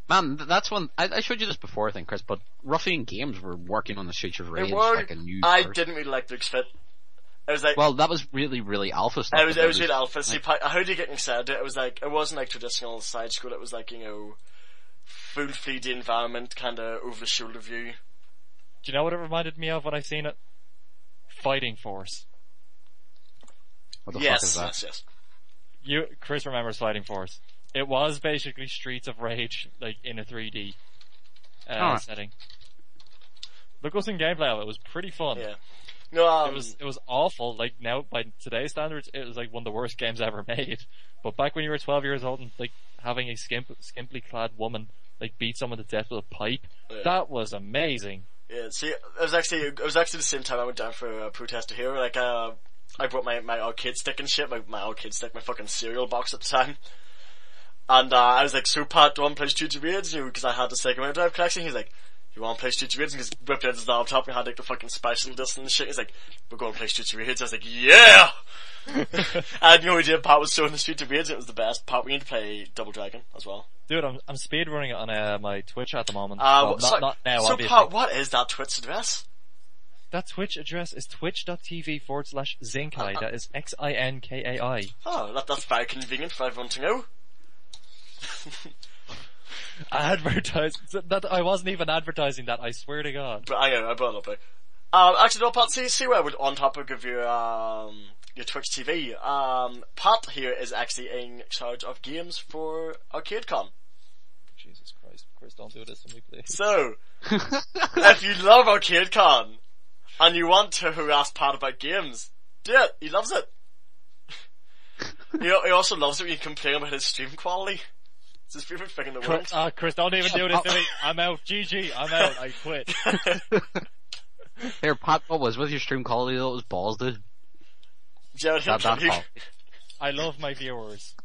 Man, that's one. I showed you this before, I think, Chris. But Ruffian Games were working on the Streets of Rage, like a new. I version. didn't really like Luke's fit. I was like, Well, that was really, really alpha stuff. it was but really alpha. See, how do you get excited? It was like, it wasn't like traditional side scroll. It was like, you know, full 3D environment, kind of over the shoulder view. Do you know what it reminded me of when I seen it? Fighting Force. What the Yes, fuck is that? yes. Chris remembers Fighting Force. It was basically Streets of Rage, like in a 3D Alright. setting. Look us in gameplay of it. It was pretty fun. Yeah. No, It was awful. Like now, by today's standards, it was like one of the worst games ever made. But back when you were 12 years old and like having a skimpily clad woman like beat someone to death with a pipe, that was amazing. Yeah, see, it was actually the same time I went down for a protest to here. Like, I brought my arcade stick and shit, my arcade stick, my fucking cereal box at the time. And, I was like, so Pat, do you want to play Streets of Rage? Because I had the Sega Mega Drive collection. He's like, you want to play Streets of Rage? And he's whipped out his laptop and had like the fucking special disc and shit. He's like, we're going to play Streets of Rage. I was like, yeah! I had no idea Pat was so in the Streets of Rage. It was the best. Pat, we need to play Double Dragon as well. Dude, I'm speedrunning it on my Twitch at the moment. Well, not now, so obviously. Pat, what is that Twitch address? That Twitch address is twitch.tv/Zinkai. That is XINKAI. Oh, that's very convenient for everyone to know. That I wasn't even advertising that, I swear to God. But I know, I brought it up. Actually, no, Pat, see where we're on topic of your Twitch TV. Pat here is actually in charge of games for ArcadeCon. Jesus Christ, Chris, don't do this to me, please. So, if you love ArcadeCon, and you want to harass Pat about games, do it. He loves it. He also loves it when you complain about his stream quality. It's his favorite thing in the world. Chris, don't even do this to me. I'm out. GG, I'm out. I quit. Here, Pat, what was with your stream quality though? It was balls, dude. Jared, That's all. I love my viewers.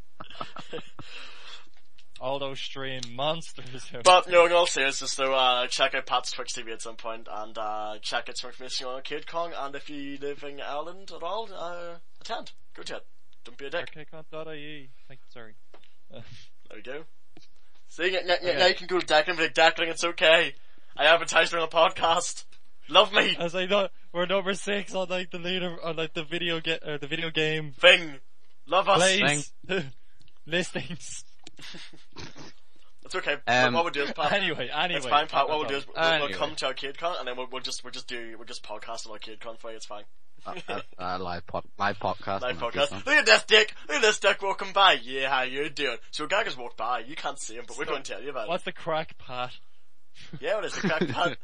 All those stream monsters. But no, in all seriousness though, check out Pat's Twitch TV at some point, and check out some information on ArcadeCon, and if you live in Ireland at all, attend. Go to it. Don't be a dick. Arcadecon.ie. Sorry. There we go. See, now you can go to Declan and be like, Declan, it's okay. I advertised on a podcast. Love me. As I know, we're number 6 on like the leader, on like the video game thing. Love us. plays. Listings. It's okay. What we'll do is, Pat. Anyway. It's fine, Pat. What we'll do is, Anyway. we'll come to ArcadeCon, and then we'll just podcast on ArcadeCon for you, it's fine. Live podcast. Live podcast. Look at this dick! Look at this dick walking by! Yeah, how you doing? So Gaga's walked by, you can't see him, but we're going to tell you about it. What's the crack, Pat? Yeah, what is the crack, Pat?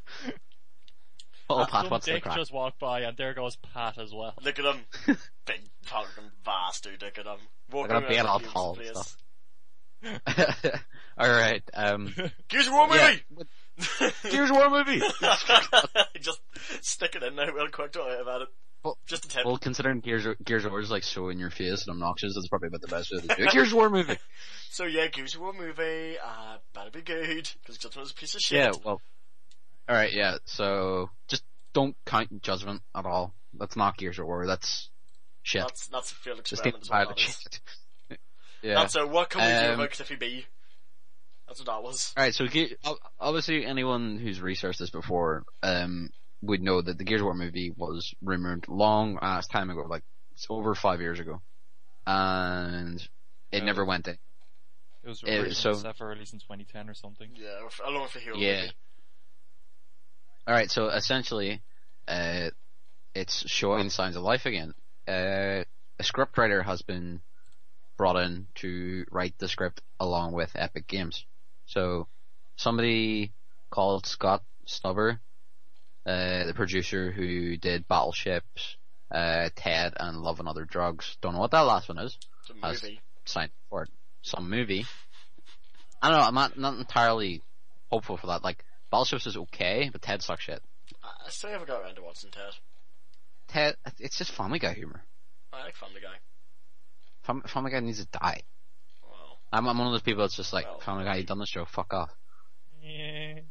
Oh, Pat, Some what's the dick crack? just walked by, and there goes Pat as well. Look at him. Big fucking bastard, look at him. Walking They're gonna be around all the tall place. and stuff. Alright, Gears of War movie! Gears of War movie! Just stick it in there real quick, don't worry about it. Well, Just a tip. well, considering Gears of War is like so in your face and obnoxious, that's probably about the best way to do it. Gears of War movie! So yeah, Gears of War movie, better be good, because Judgment is a piece of shit. Yeah, well, alright, yeah, so, just don't count Judgment at all. That's not Gears of War, that's shit. That's a failed Just experiment. take pile of shit. Yeah. That's a what can we do about Cliffy B? That's what that was. Alright, so obviously anyone who's researched this before, would know that the Gears of War movie was rumored long ass time ago, like it's over 5 years ago, and it never went in. It was set for release in 2010 or something. Yeah, along with the hero Yeah. movie. Alright, so essentially, it's showing signs of life again. A scriptwriter has been brought in to write the script along with Epic Games. So, somebody called Scott Stubber, the producer who did Battleships, Ted, and Love and Other Drugs. Don't know what that last one is. It's a Has movie. signed for it. Some movie. I don't know, I'm not entirely hopeful for that. Like, Battleships is okay, but Ted sucks shit. I still never got around to watching Ted. Ted, it's just Family Guy humor. I like Family Guy. Family Guy needs to die. Wow. I'm one of those people that's just like, Well, Family Guy, you done this show, fuck off. Yeah.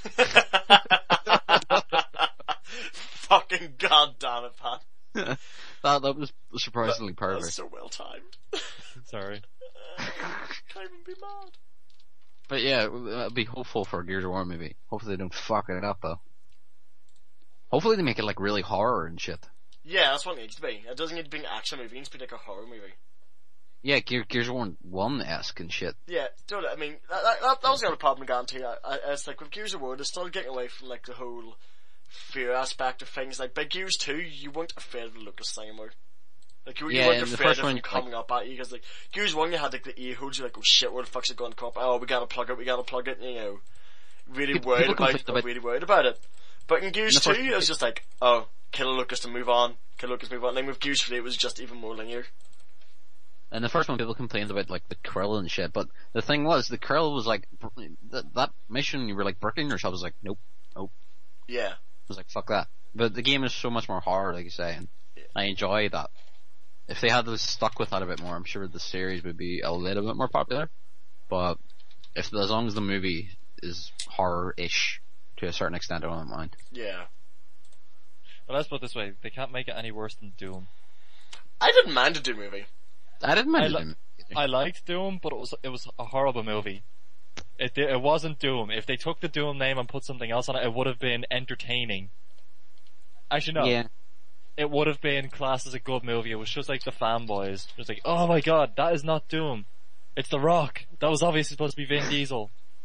Fucking goddamn it, Pat. that was surprisingly That perfect. was so well timed. Sorry. Can't even be mad. But yeah, I'll be hopeful for a Gears of War movie. Hopefully they don't fuck it up though. Hopefully they make it like really horror and shit. Yeah, that's what it needs to be. It doesn't need to be an action movie, it needs to be like a horror movie. Yeah, Gears of War 1-esque and shit. Yeah, dude, I mean, that was the other problem, I guarantee. It's like, with Gears of War, they're still getting away from, like, the whole fear aspect of things. Like, by Gears 2, you weren't afraid of the Lucas thing anymore. Like, you weren't afraid of them coming up at you, because, like, Gears 1, you had, like, the ear holes, you're like, oh shit, where the fuck's it going to come up? Oh, we gotta plug it, you know. Really worried about it. But in Gears 2, it was just like, oh, kill Lucas and move on. And then with Gears 3, it was just even more linear. And the first one, people complained about, like, the krill and shit, but the thing was, the krill was like, that mission, you were like bricking yourself, was like, nope. Yeah. I was like, fuck that. But the game is so much more horror, like you say, and I enjoy that. If they had stuck with that a bit more, I'm sure the series would be a little bit more popular. But as long as the movie is horror-ish to a certain extent, I don't mind. Yeah. Well, let's put it this way: they can't make it any worse than Doom. I didn't mind the Doom movie. I didn't mind Doom. I liked Doom, but it was a horrible movie. It wasn't Doom. If they took the Doom name and put something else on it, it would have been entertaining. Actually, no. Yeah. It would have been classed as a good movie. It was just like the fanboys. It was like, oh my god, that is not Doom. It's The Rock. That was obviously supposed to be Vin Diesel.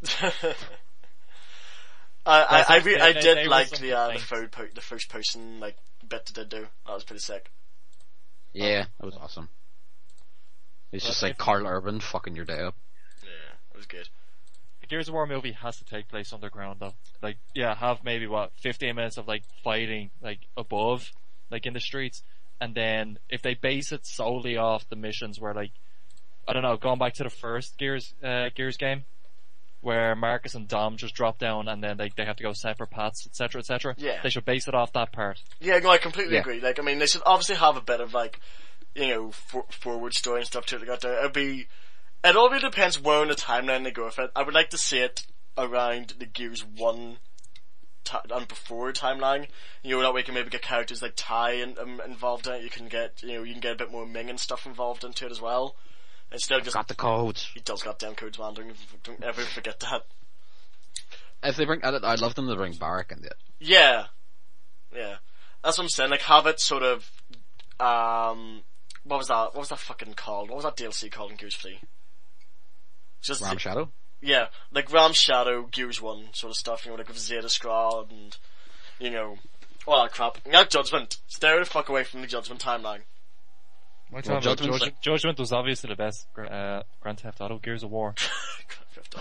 I did like the first person like bit they did do. That was pretty sick. Yeah, that was awesome. It's just like Carl Urban fucking your day up. Yeah, it was good. The Gears of War movie has to take place underground though. Like, yeah, have maybe 15 minutes of like fighting like above, like in the streets, and then if they base it solely off the missions where like, I don't know, going back to the first Gears game, where Marcus and Dom just drop down and then they have to go separate paths, etc. Yeah. They should base it off that part. Yeah, no, I completely agree. Like, I mean, they should obviously have a bit of like, you know, forward story and stuff to it. It all really depends where in the timeline they go with it. I would like to see it around the Gears 1 and before timeline. You know, that way you can maybe get characters like Ty involved in it. You can get a bit more Ming and stuff involved into it as well. Instead of just got the codes. He does got damn codes, man. Don't ever forget that. If they I'd love them to bring Barrack into it. Yeah. That's what I'm saying. Like, have it sort of, what was that fucking called? What was that DLC called in Gears 3? Just Ram Shadow? Yeah, like Ram Shadow, Gears 1 sort of stuff, you know, like with Zeta Scrod and, you know, all that crap. Now Judgment. Stay the fuck away from the Judgment timeline. Well, Judgment was obviously the best Grand Theft Auto Gears of War. Grand Theft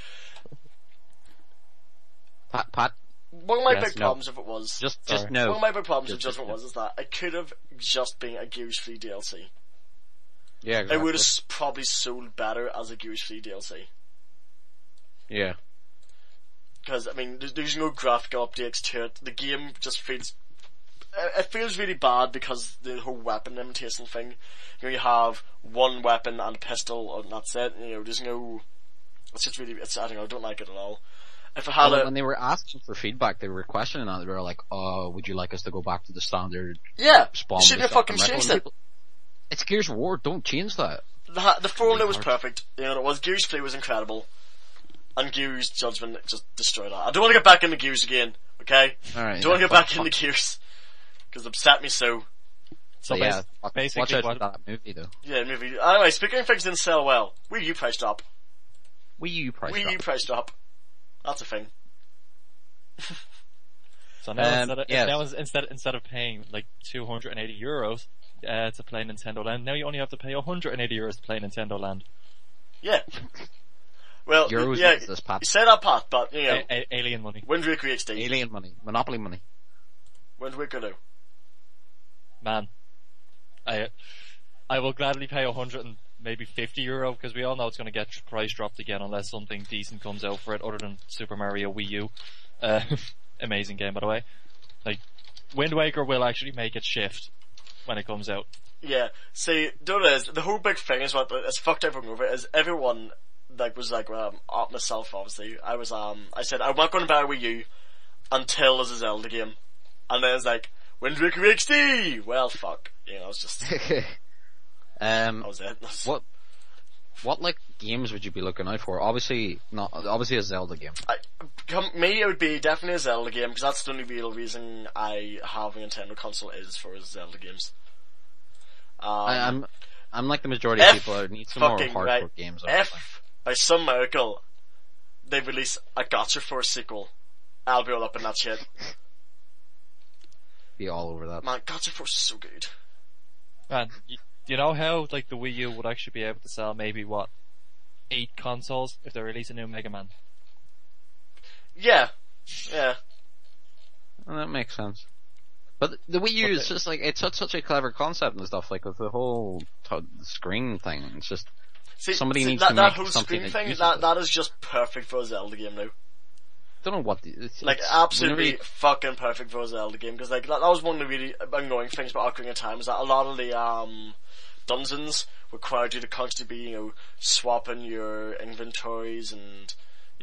Auto. Pat? One of my big problems if it was... Just no. One of my big problems with Judgment was is that it could have just been a Gears 3 DLC. Yeah, exactly. It would have probably sold better as a Gears 3 DLC. Yeah. Because, I mean, there's no graphical updates to it. The game just feels... It feels really bad because the whole weapon limitation thing. You know, you have one weapon and a pistol, and that's it. You know, there's no... It's just really... I don't know, I don't like it at all. If it had when they were asking for feedback, they were questioning that. They were like, "Oh, would you like us to go back to the standard?" Yeah, spawn you shouldn't have fucking changed it. It's Gears of War. Don't change that. The formula was perfect. You know, it was Gears 3 was incredible, and Gears Judgment just destroyed that. I don't want to get back into Gears again. Okay, Alright, don't want to get back into Gears because it upset me so. So yeah, basically, watch out for that movie though. Yeah, movie. Anyway, speaking of things that didn't sell well, Wii U price drop. Wii U price drop. That's a thing. So now instead of paying like €280 to play Nintendo Land, now you only have to pay €180 to play Nintendo Land. Yeah. Well, Euros yeah, this, Pat. you say that, Pat, but you know, alien money. Wind Waker HD. Alien money, Monopoly money. Wind Waker do. Man, I will gladly pay 100 and maybe €50 because we all know it's going to get price dropped again unless something decent comes out for it other than Super Mario Wii U. Amazing game, by the way. Like, Wind Waker will actually make it shift when it comes out. Yeah. See, the whole big thing is what it's fucked everyone over is everyone was myself obviously. I said I'm not going to buy a Wii U until there's a Zelda game, and then it's like Wind Waker HD. Well, fuck. You know, it's just. That was it. What? what like games would you be looking out for? Obviously a Zelda game. Me, it would be definitely a Zelda game, because that's the only real reason I have a Nintendo console is for Zelda games. I'm like the majority of people who need some more hardcore games. If, by some miracle, they release a Gotcha Force sequel, I'll be all up in that shit. Be all over that. Man, Gotcha Force is so good. Man, you know how like the Wii U would actually be able to sell maybe 8 consoles if they release a new Mega Man? Yeah. Well, that makes sense. But the Wii U is just like, it's such a clever concept and stuff, like with the whole screen thing. It's just, somebody needs to make whole something screen thing, that that is just perfect for a Zelda game now. Don't know what absolutely fucking perfect for a Zelda game, because like that was one of the really annoying things about Ocarina of Time, is that a lot of the dungeons required you to constantly be, swapping your inventories and,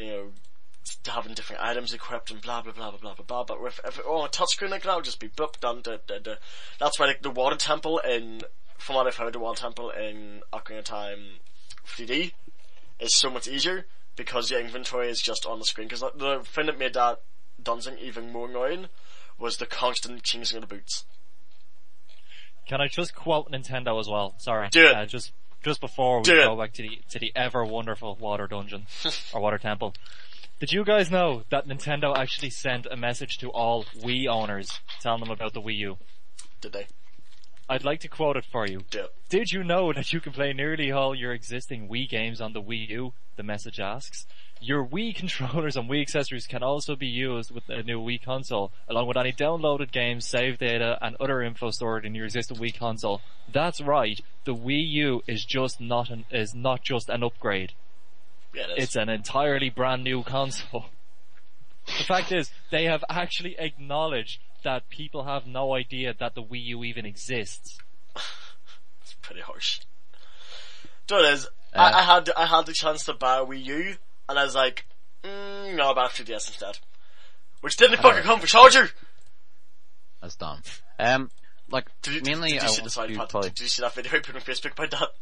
having different items equipped and blah blah blah blah blah blah blah. But if it were on a touchscreen like that, it would just be boop done. That's why like the water temple from what I've heard, the water temple in Ocarina of Time 3D is so much easier, because your inventory is just on the screen. Because the thing that made that dungeon even more annoying was the constant changing of the boots. Can I just quote Nintendo as well? Sorry. Do it. Just before we go back to the ever wonderful water dungeon or water temple. Did you guys know that Nintendo actually sent a message to all Wii owners telling them about the Wii U? Did they? I'd like to quote it for you. Do it. Did you know that you can play nearly all your existing Wii games on the Wii U? The message asks. Your Wii controllers and Wii accessories can also be used with a new Wii console, along with any downloaded games, save data, and other info stored in your existing Wii console. That's right. The Wii U is not just an upgrade. Yeah, it is. It's an entirely brand new console. The fact is, they have actually acknowledged that people have no idea that the Wii U even exists. It's pretty harsh. So it is. I had the chance to buy a Wii U, and I was like, no, I'll buy a 3DS instead. Which didn't fucking come for charger! That's dumb. Did you see that video I put on Facebook about that?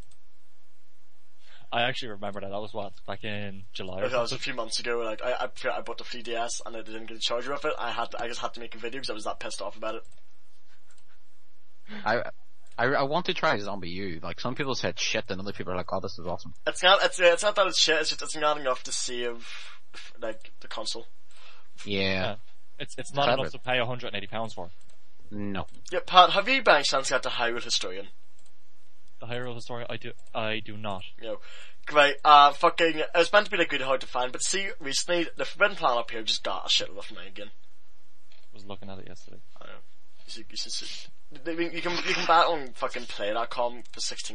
I actually remember that. That was back in July or That was a few months ago. Like I bought the 3DS and I didn't get a charger with it. I just had to make a video because I was that pissed off about it. I want to try Zombie U. Like, some people said shit and other people are like, oh, this is awesome. It's not that it's shit, it's just it's not enough to save like the console. Yeah. It's not enough to pay £180 for. No. Yeah, Pat, have you by any chance got the Hyrule Historian? The Hyrule Historian? I do not. Right, it was meant to be like really hard to find, but see, recently, the Forbidden Planet up here just got a shitload of money again. I was looking at it yesterday. I know. You can buy it on fucking play.com for £16.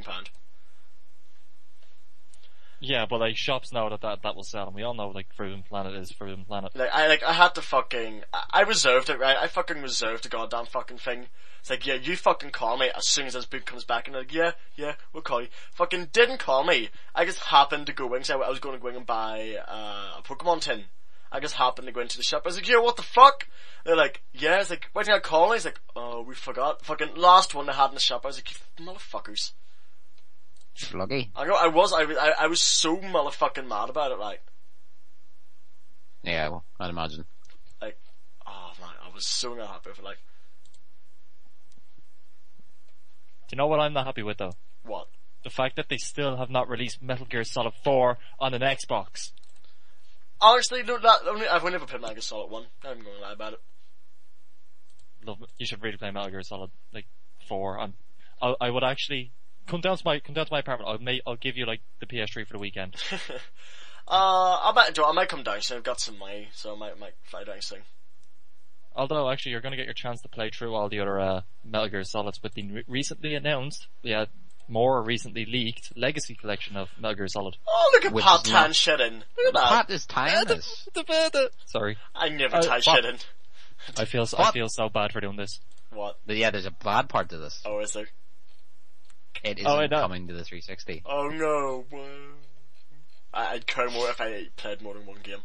Yeah, but like shops know that will sell, and we all know like Forbidden Planet is Forbidden Planet. I had to I reserved it, right? I fucking reserved the goddamn fucking thing. It's like, yeah, you fucking call me as soon as this book comes back, and they're like, yeah, we'll call you. Fucking didn't call me. I just happened to go in, so I was going to go in and buy a Pokemon tin. I just happened to go into the shop. I was like, yo, what the fuck? They're like, yeah. It's like, why didn't I call me? It's like, oh, we forgot. Fucking last one they had in the shop. I was like, you motherfuckers. Lucky. I know, I was so motherfucking mad about it, like. Yeah, well, I'd imagine. Like, oh man, I was so not happy with it, like. Do you know what I'm not happy with though? What? The fact that they still have not released Metal Gear Solid 4 on an Xbox. Honestly, no, I've never played Metal Gear Solid 1. I'm going to lie about it. You should really play Metal Gear Solid, 4. I would actually come down to my apartment. I'll give you the PS3 for the weekend. I might come down soon. I've got some money, so I might fly down soon. Although, actually, you're going to get your chance to play through all the other Metal Gear Solids with the recently announced, more recently leaked Legacy Collection of Metal Gear Solid. Oh, look at Pat Tan shitting. Look at that. Pat is tying this. Sorry. I never tie shitting. I feel so bad for doing this. What? But yeah, there's a bad part to this. Oh, is there? It isn't coming to the 360. Oh no. I'd care more if I played more than one game.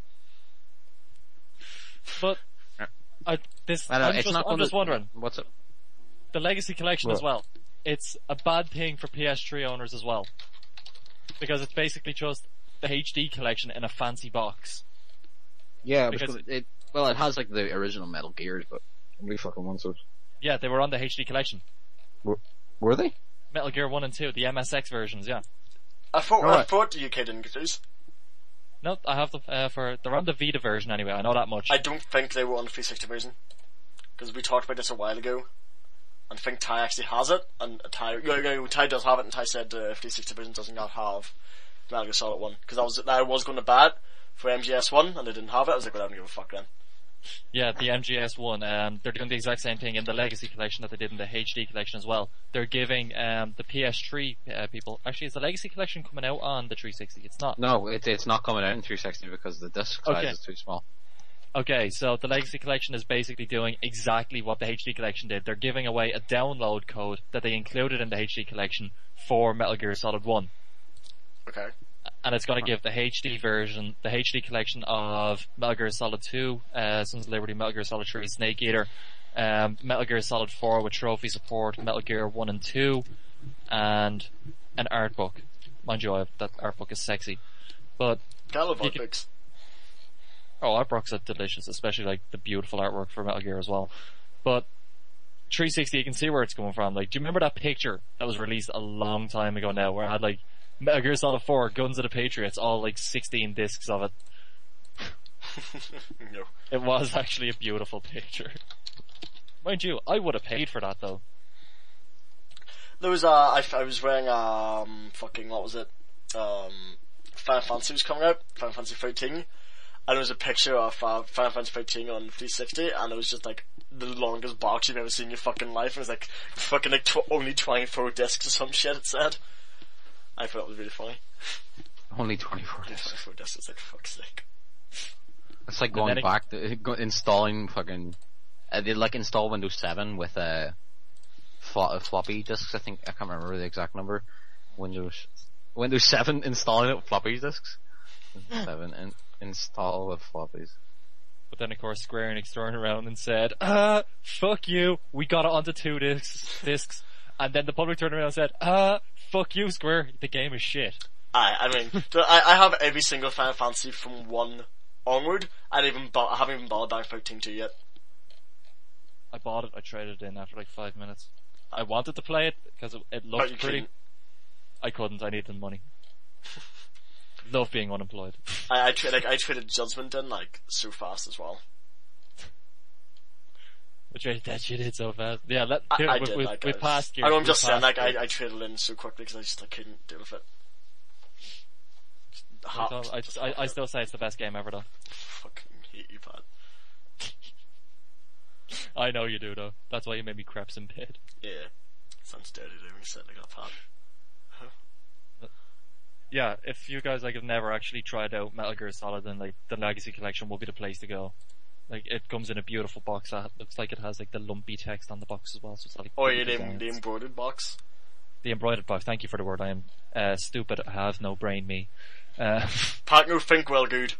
But I'm just wondering. What's it? The Legacy Collection as well. It's a bad thing for PS3 owners as well. because it's basically just the HD collection in a fancy box. Yeah, Because- it has like the original Metal Gears, but nobody fucking wants those. Yeah, they were on the HD collection. Were they? Metal Gear 1 and 2, the MSX versions, yeah. I thought Right. the UK didn't get those. No, I have them, they're on the Vita version anyway, I know that much. I don't think they were on the 360 version. Because we talked about this a while ago. And I think Ty actually has it. And Ty does have it, and Ty said the 360 version does not have Metal Gear Solid 1. Because I was going to buy it for MGS1, and they didn't have it. I was like, well, I don't give a fuck then. Yeah, the MGS one, they're doing the exact same thing in the Legacy collection that they did in the HD collection as well. They're giving the PS3 people. Actually, is the Legacy collection coming out on the 360? It's not. No, it's not coming out in 360 because the disc size Okay. is too small. Okay, so the Legacy collection is basically doing exactly what the HD collection did. They're giving away a download code that they included in the HD collection for Metal Gear Solid 1. Okay. And it's going to give the HD version, the HD collection of Metal Gear Solid 2, Sons of Liberty, Metal Gear Solid 3, Snake Eater, Metal Gear Solid 4 with trophy support, Metal Gear 1 and 2, and an art book. Mind you, that art book is sexy. But, I love You art can- books. art books are delicious, especially like the beautiful artwork for Metal Gear as well. But, 360, you can see where it's coming from. Like, do you remember that picture that was released a long time ago now, where it had like, Metal Gear Solid 4, Guns of the Patriots, all like 16 discs of it? No. It was actually a beautiful picture. Mind you, I would have paid for that though. There was I was wearing fucking what was it? Final Fantasy was coming out, Final Fantasy 13, and there was a picture of Final Fantasy 13 on 360, and it was just like the longest box you've ever seen in your fucking life. It was like fucking like only 24 discs or some shit. It said. I thought it was really funny. Only 24 Yeah, discs. 24 discs. It's like fuck's sake. It's like And going then it- back to installing fucking. They like install Windows 7 with floppy disks. I think I can't remember the exact number. Windows 7 installing it with floppy disks. 7 install with floppies. But then of course Square Enix turned around and said, fuck you, we got it onto 2 discs. And then the public turned around and said, fuck you Square, the game is shit. I mean, I have every single Final Fantasy from 1 onward. I haven't even bothered buying 13-2 yet. I bought it, I traded it in after like 5 minutes. I wanted to play it because it But looked you pretty. couldn't. I couldn't, I needed the money. Love being unemployed. I traded Judgment in like so fast as well. I traded that shit in so fast. Yeah, I did. we passed I know, I'm we just saying, passed like, Gears. I traded in so quickly because I couldn't deal with it. I still say it's the best game ever though. Fucking hate you, Pat. I know you do though. That's why you made me creps in bed. Yeah. Sounds dirty doing me sitting like that, Pat. Yeah, if you guys like have never actually tried out Metal Gear Solid, then like the Legacy Collection will be the place to go. Like it comes in a beautiful box that looks like it has like the lumpy text on the box as well. So it's like Oh, pretty yeah, designs. the embroidered box. The embroidered box. Thank you for the word. I am stupid. I have no brain. Me. Pat, no think well good.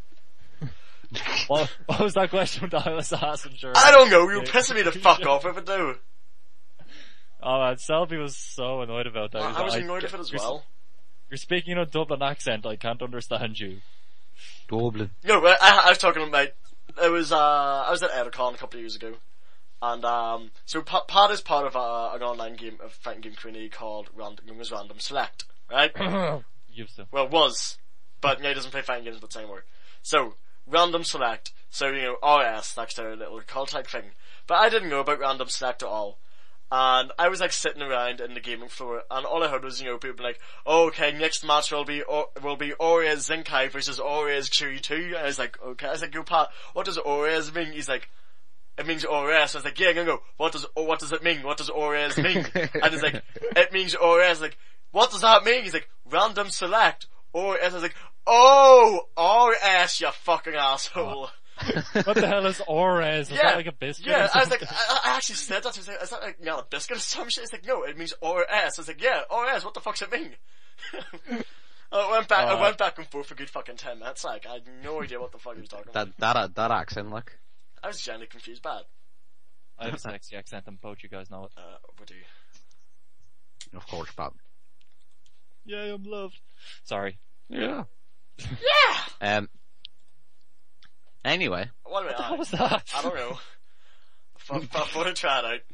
what was that question that I was asking? Sure. I don't know, you're pissing me the fuck off if it do. Oh man, Selby was so annoyed about that. He's I was like, annoyed with it as well. You're speaking in a Dublin accent. I can't understand you. Dublin. No, I was talking about, I was at Edicon a couple of years ago. And, so Pat is part of an online game, a fighting game community called known as Random Select, right? Used to. Well, was. But now he doesn't play fighting games but anymore. So, Random Select. So, RS, that's their little cult-type thing. But I didn't know about Random Select at all. And I was like sitting around in the gaming floor, and all I heard was, people like, oh, okay, next match will be Orez Zinkai versus Orez Chiri2. I was like, okay. I was like, yo, Pat, what does Orez mean? He's like, it means Orez. I was like, yeah, no, what does it mean? What does Orez mean? And he's like, it means Orez. I was like, what does that mean? He's like, Random Select. Orez. I was like, oh, RS, you fucking asshole. What the hell is Orez? Is that like a biscuit? Yeah, or I was something? like, I actually said that. I was like, is that like, a biscuit or some shit? It's like, no, it means RS. I was like, yeah, RS, what the fuck's it mean? I went back and forth for a good fucking 10 minutes, like, I had no idea what the fuck he was talking about. That accent, like. I was genuinely confused bad. I have a sexy accent and both you guys know it. What do you? Of course, Pat. Yeah, I'm loved. Sorry. Yeah. Yeah! Anyway. What What the hell was that? I don't know. I thought I'd try it out.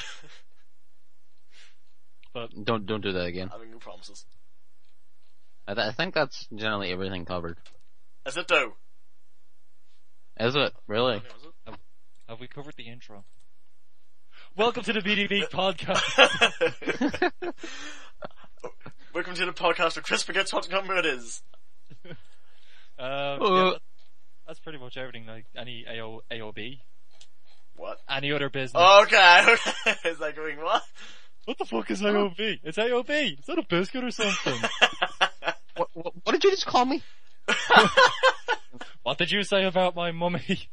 But Don't do that again. I mean, no promises. I think that's generally everything covered. Is it though? Is it? Really? Okay, is it? have we covered the intro? Welcome to the BD League podcast. Welcome to the podcast where Chris forgets what number it is. Yeah, that's pretty much everything. Like any AOB, What? any other business. Oh, okay. It's like going, what? What the fuck is AOB? It's AOB. Is that a biscuit or something? What did you just call me? What did you say about my mummy?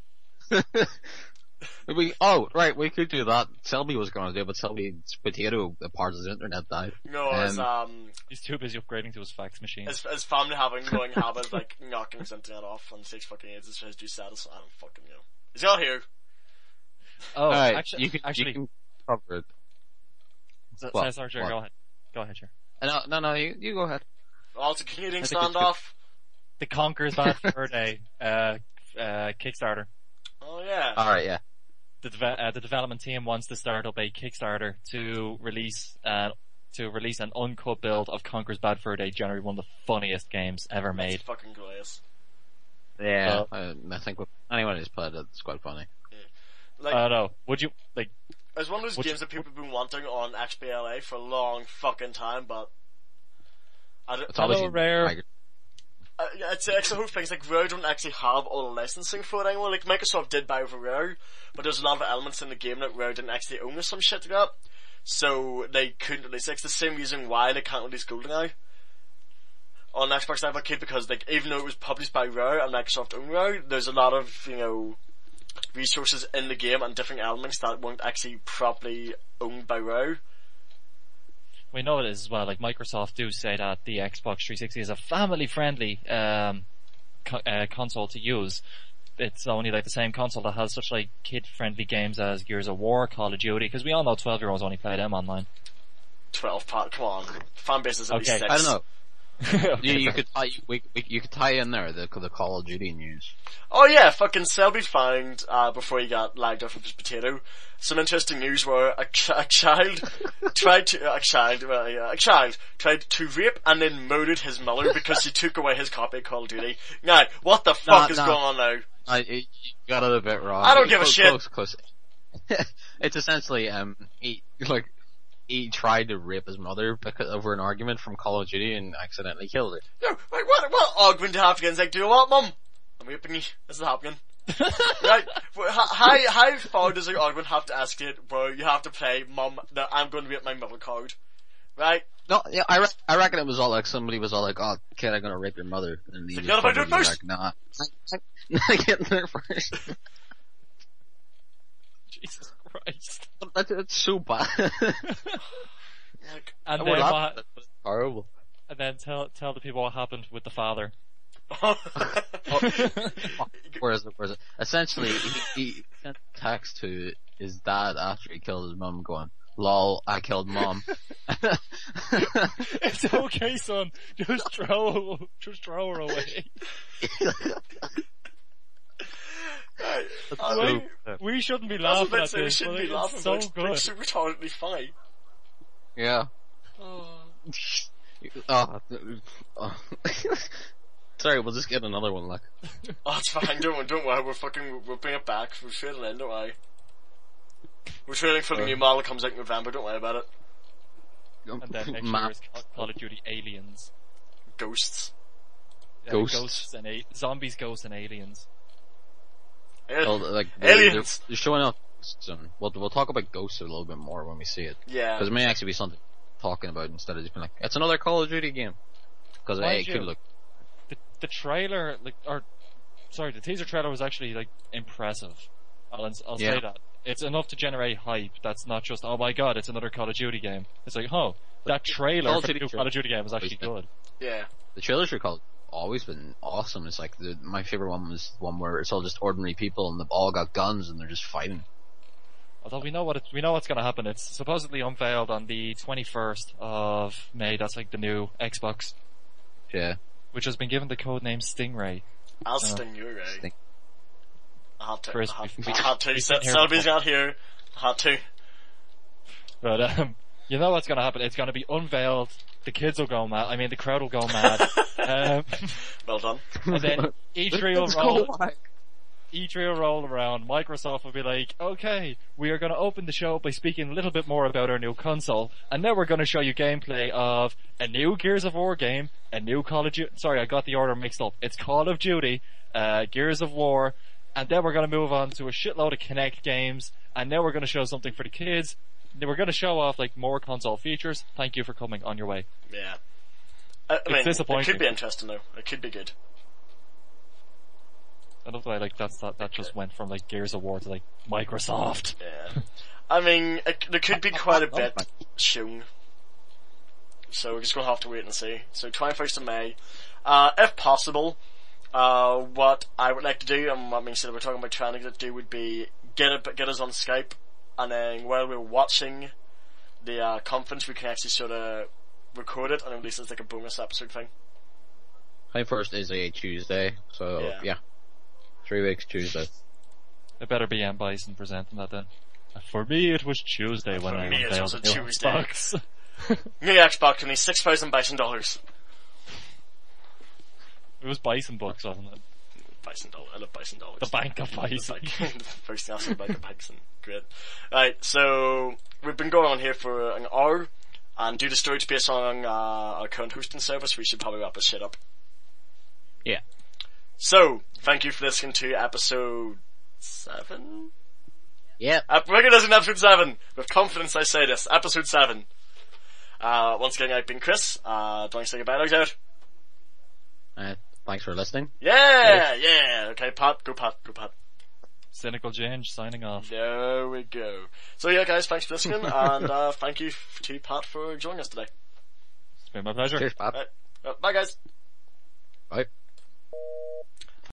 We could do that. Selby was gonna do it, but Selby's potato part of his internet died. No, it's, He's too busy upgrading to his fax machine. his family having going habit of like knocking his internet off on 6 fucking years. It's his due status. I don't fucking know. Is he out here? Oh, Alright, actually, you can cover it. sorry, sure, what? go ahead. Go ahead, sure. No, you go ahead. Also, Canadian I think it's standoff. The Conquer's Bad Fur Day, Kickstarter. Oh yeah. Alright, yeah. The development team wants to start up a Kickstarter to release an uncut build of Conquer's Bad Fur Day, generally one of the funniest games ever made. It's fucking glorious. Yeah. I think anyone who's played it, it's quite funny. Like, I don't know. Would you, like, it's one of those games that people have been wanting on XBLA for a long fucking time, but I don't. It's Hello, obviously Rare. It's the whole thing. It's like Rare don't actually have all the licensing for it anymore. Like Microsoft did buy over Rare, but there's a lot of elements in the game that Rare didn't actually own or some shit like that. So they couldn't release it. It's the same reason why they can't release GoldenEye on Xbox Live Arcade, because like even though it was published by Rare and Microsoft owned Rare, there's a lot of, you know, resources in the game and different elements that weren't actually properly owned by Rare. We know it is as well. Like Microsoft do say that the Xbox 360 is a family-friendly console to use. It's only like the same console that has such like kid-friendly games as Gears of War, Call of Duty, because we all know 12-year-olds only play them online. 12 part, come on. Fan base is at least Okay. 6. I don't know. Okay, You fair. could tie in there the Call of Duty news. Oh yeah, fucking Selby found, before he got lagged off of his potato, some interesting news where a child tried to rape and then murdered his mother because he took away his copy of Call of Duty. Now, what the fuck is going on now? You got it a bit wrong. I don't give a shit. Close. It's essentially, he tried to rape his mother over an argument from Call of Duty and accidentally killed her. No, wait, what argument to have against, like, do you know what, mum? I'm raping you. This is happening. Right? How far does an argument have to escalate where you have to play, mum, that I'm going to rape my mother card? Right? No, yeah, I reckon it was all like somebody was all like, "Oh, kid, I'm gonna rape your mother," and he Like, just not if I do it probably was first. like, "Nah, I'm not getting there first." Jesus Christ. That's so bad. Like, And I then, would laugh, but it's horrible. and then tell the people what happened with the father. Where is it? Essentially, he sent a text to his dad after he killed his mum, going, "Lol, I killed mom." It's okay, son. Just throw her away. Right. We shouldn't be I was laughing about to at say, we this, shouldn't but be it's laughing, so but it's good. so retardedly funny. Yeah. Oh. Sorry, we'll just get another one, like. Oh, it's fine, don't worry, we'll bring it back, we'll trade it in, don't worry. We're trading for the new model that comes out in November, don't worry about it. And then next year is Call of Duty Aliens. Ghosts. Yeah, Ghosts. Zombies, ghosts, and aliens. Well, like, Aliens! they're showing up soon. We'll talk about Ghosts a little bit more when we see it. Yeah. Because it may actually be something talking about instead of just being like, it's another Call of Duty game. Because it could look. The trailer, the teaser trailer was actually like impressive. I'll Yeah. say that. It's enough to generate hype. That's not just, oh my god, it's another Call of Duty game. It's like, oh, that trailer for the new Call of Duty game was actually good. Yeah. The trailers for always been awesome. It's like my favorite one was the one where it's all just ordinary people and they've all got guns and they're just fighting. Yeah. It's like, the, my favorite one was the one where it's all just ordinary people and they've all got guns and they're just fighting. My favorite one was the one where it's all just ordinary people and they've all got guns and they're just fighting. Although we know what's going to happen. It's supposedly unveiled on the 21st of May. That's like the new Xbox, Yeah. which has been given the codename Stingray. I'll sting you, Ray. Sting. I had to. Chris, I we- had to. we sit here Selby's before- not here. I had to. But you know what's going to happen. It's going to be unveiled. The kids will go mad. I mean, the crowd will go mad. Well done. And then E3 will Let's roll. go back. E3 will roll around. Microsoft will be like, okay, we are going to open the show by speaking a little bit more about our new console, and now we're going to show you gameplay of a new Gears of War game, a new Call of Duty. Sorry, I got the order mixed up. It's Call of Duty, Gears of War, and then we're going to move on to a shitload of Kinect games, and now we're going to show something for the kids. Then we're going to show off like more console features. Thank you for coming. On your way. Yeah. I mean, disappointing. it could be interesting though. It could be good. I love the way like that just went from like Gears of War to like Microsoft. Yeah. I mean, there could be quite a bit shown. So we're just gonna have to wait and see. So 21st of May. If possible, what I would like to do, and what we said we're talking about trying to do, would be get us on Skype, and then while we're watching the conference, we can actually sort of record it and release it as like a bonus episode thing. 21st is a Tuesday, so yeah. 3 weeks Tuesday. It better be M. Bison presenting that then. For me, it was Tuesday when I me, it unveiled was a the new Tuesday. Xbox. New Xbox only $6,000 Bison. It was Bison Bucks, wasn't it? Bison dollar. I love Bison dollars. The Bank of Bison. The first thing I said, Bank of Bison. Great. Right, so we've been going on here for an hour, and due to storage based on our current hosting service, we should probably wrap this shit up. Yeah. So, thank you for listening to episode 7? Yep. We're gonna listen to episode 7. With confidence I say this. Episode 7. Once again, I've been Chris. Don't say goodbye, dogs out. Thanks for listening. Yeah. Okay, Pat. Go Pat. Cynical Ginge signing off. There we go. So yeah, guys, thanks for listening, and thank you to Pat for joining us today. It's been my pleasure. Cheers, Pat. Bye, guys. Bye.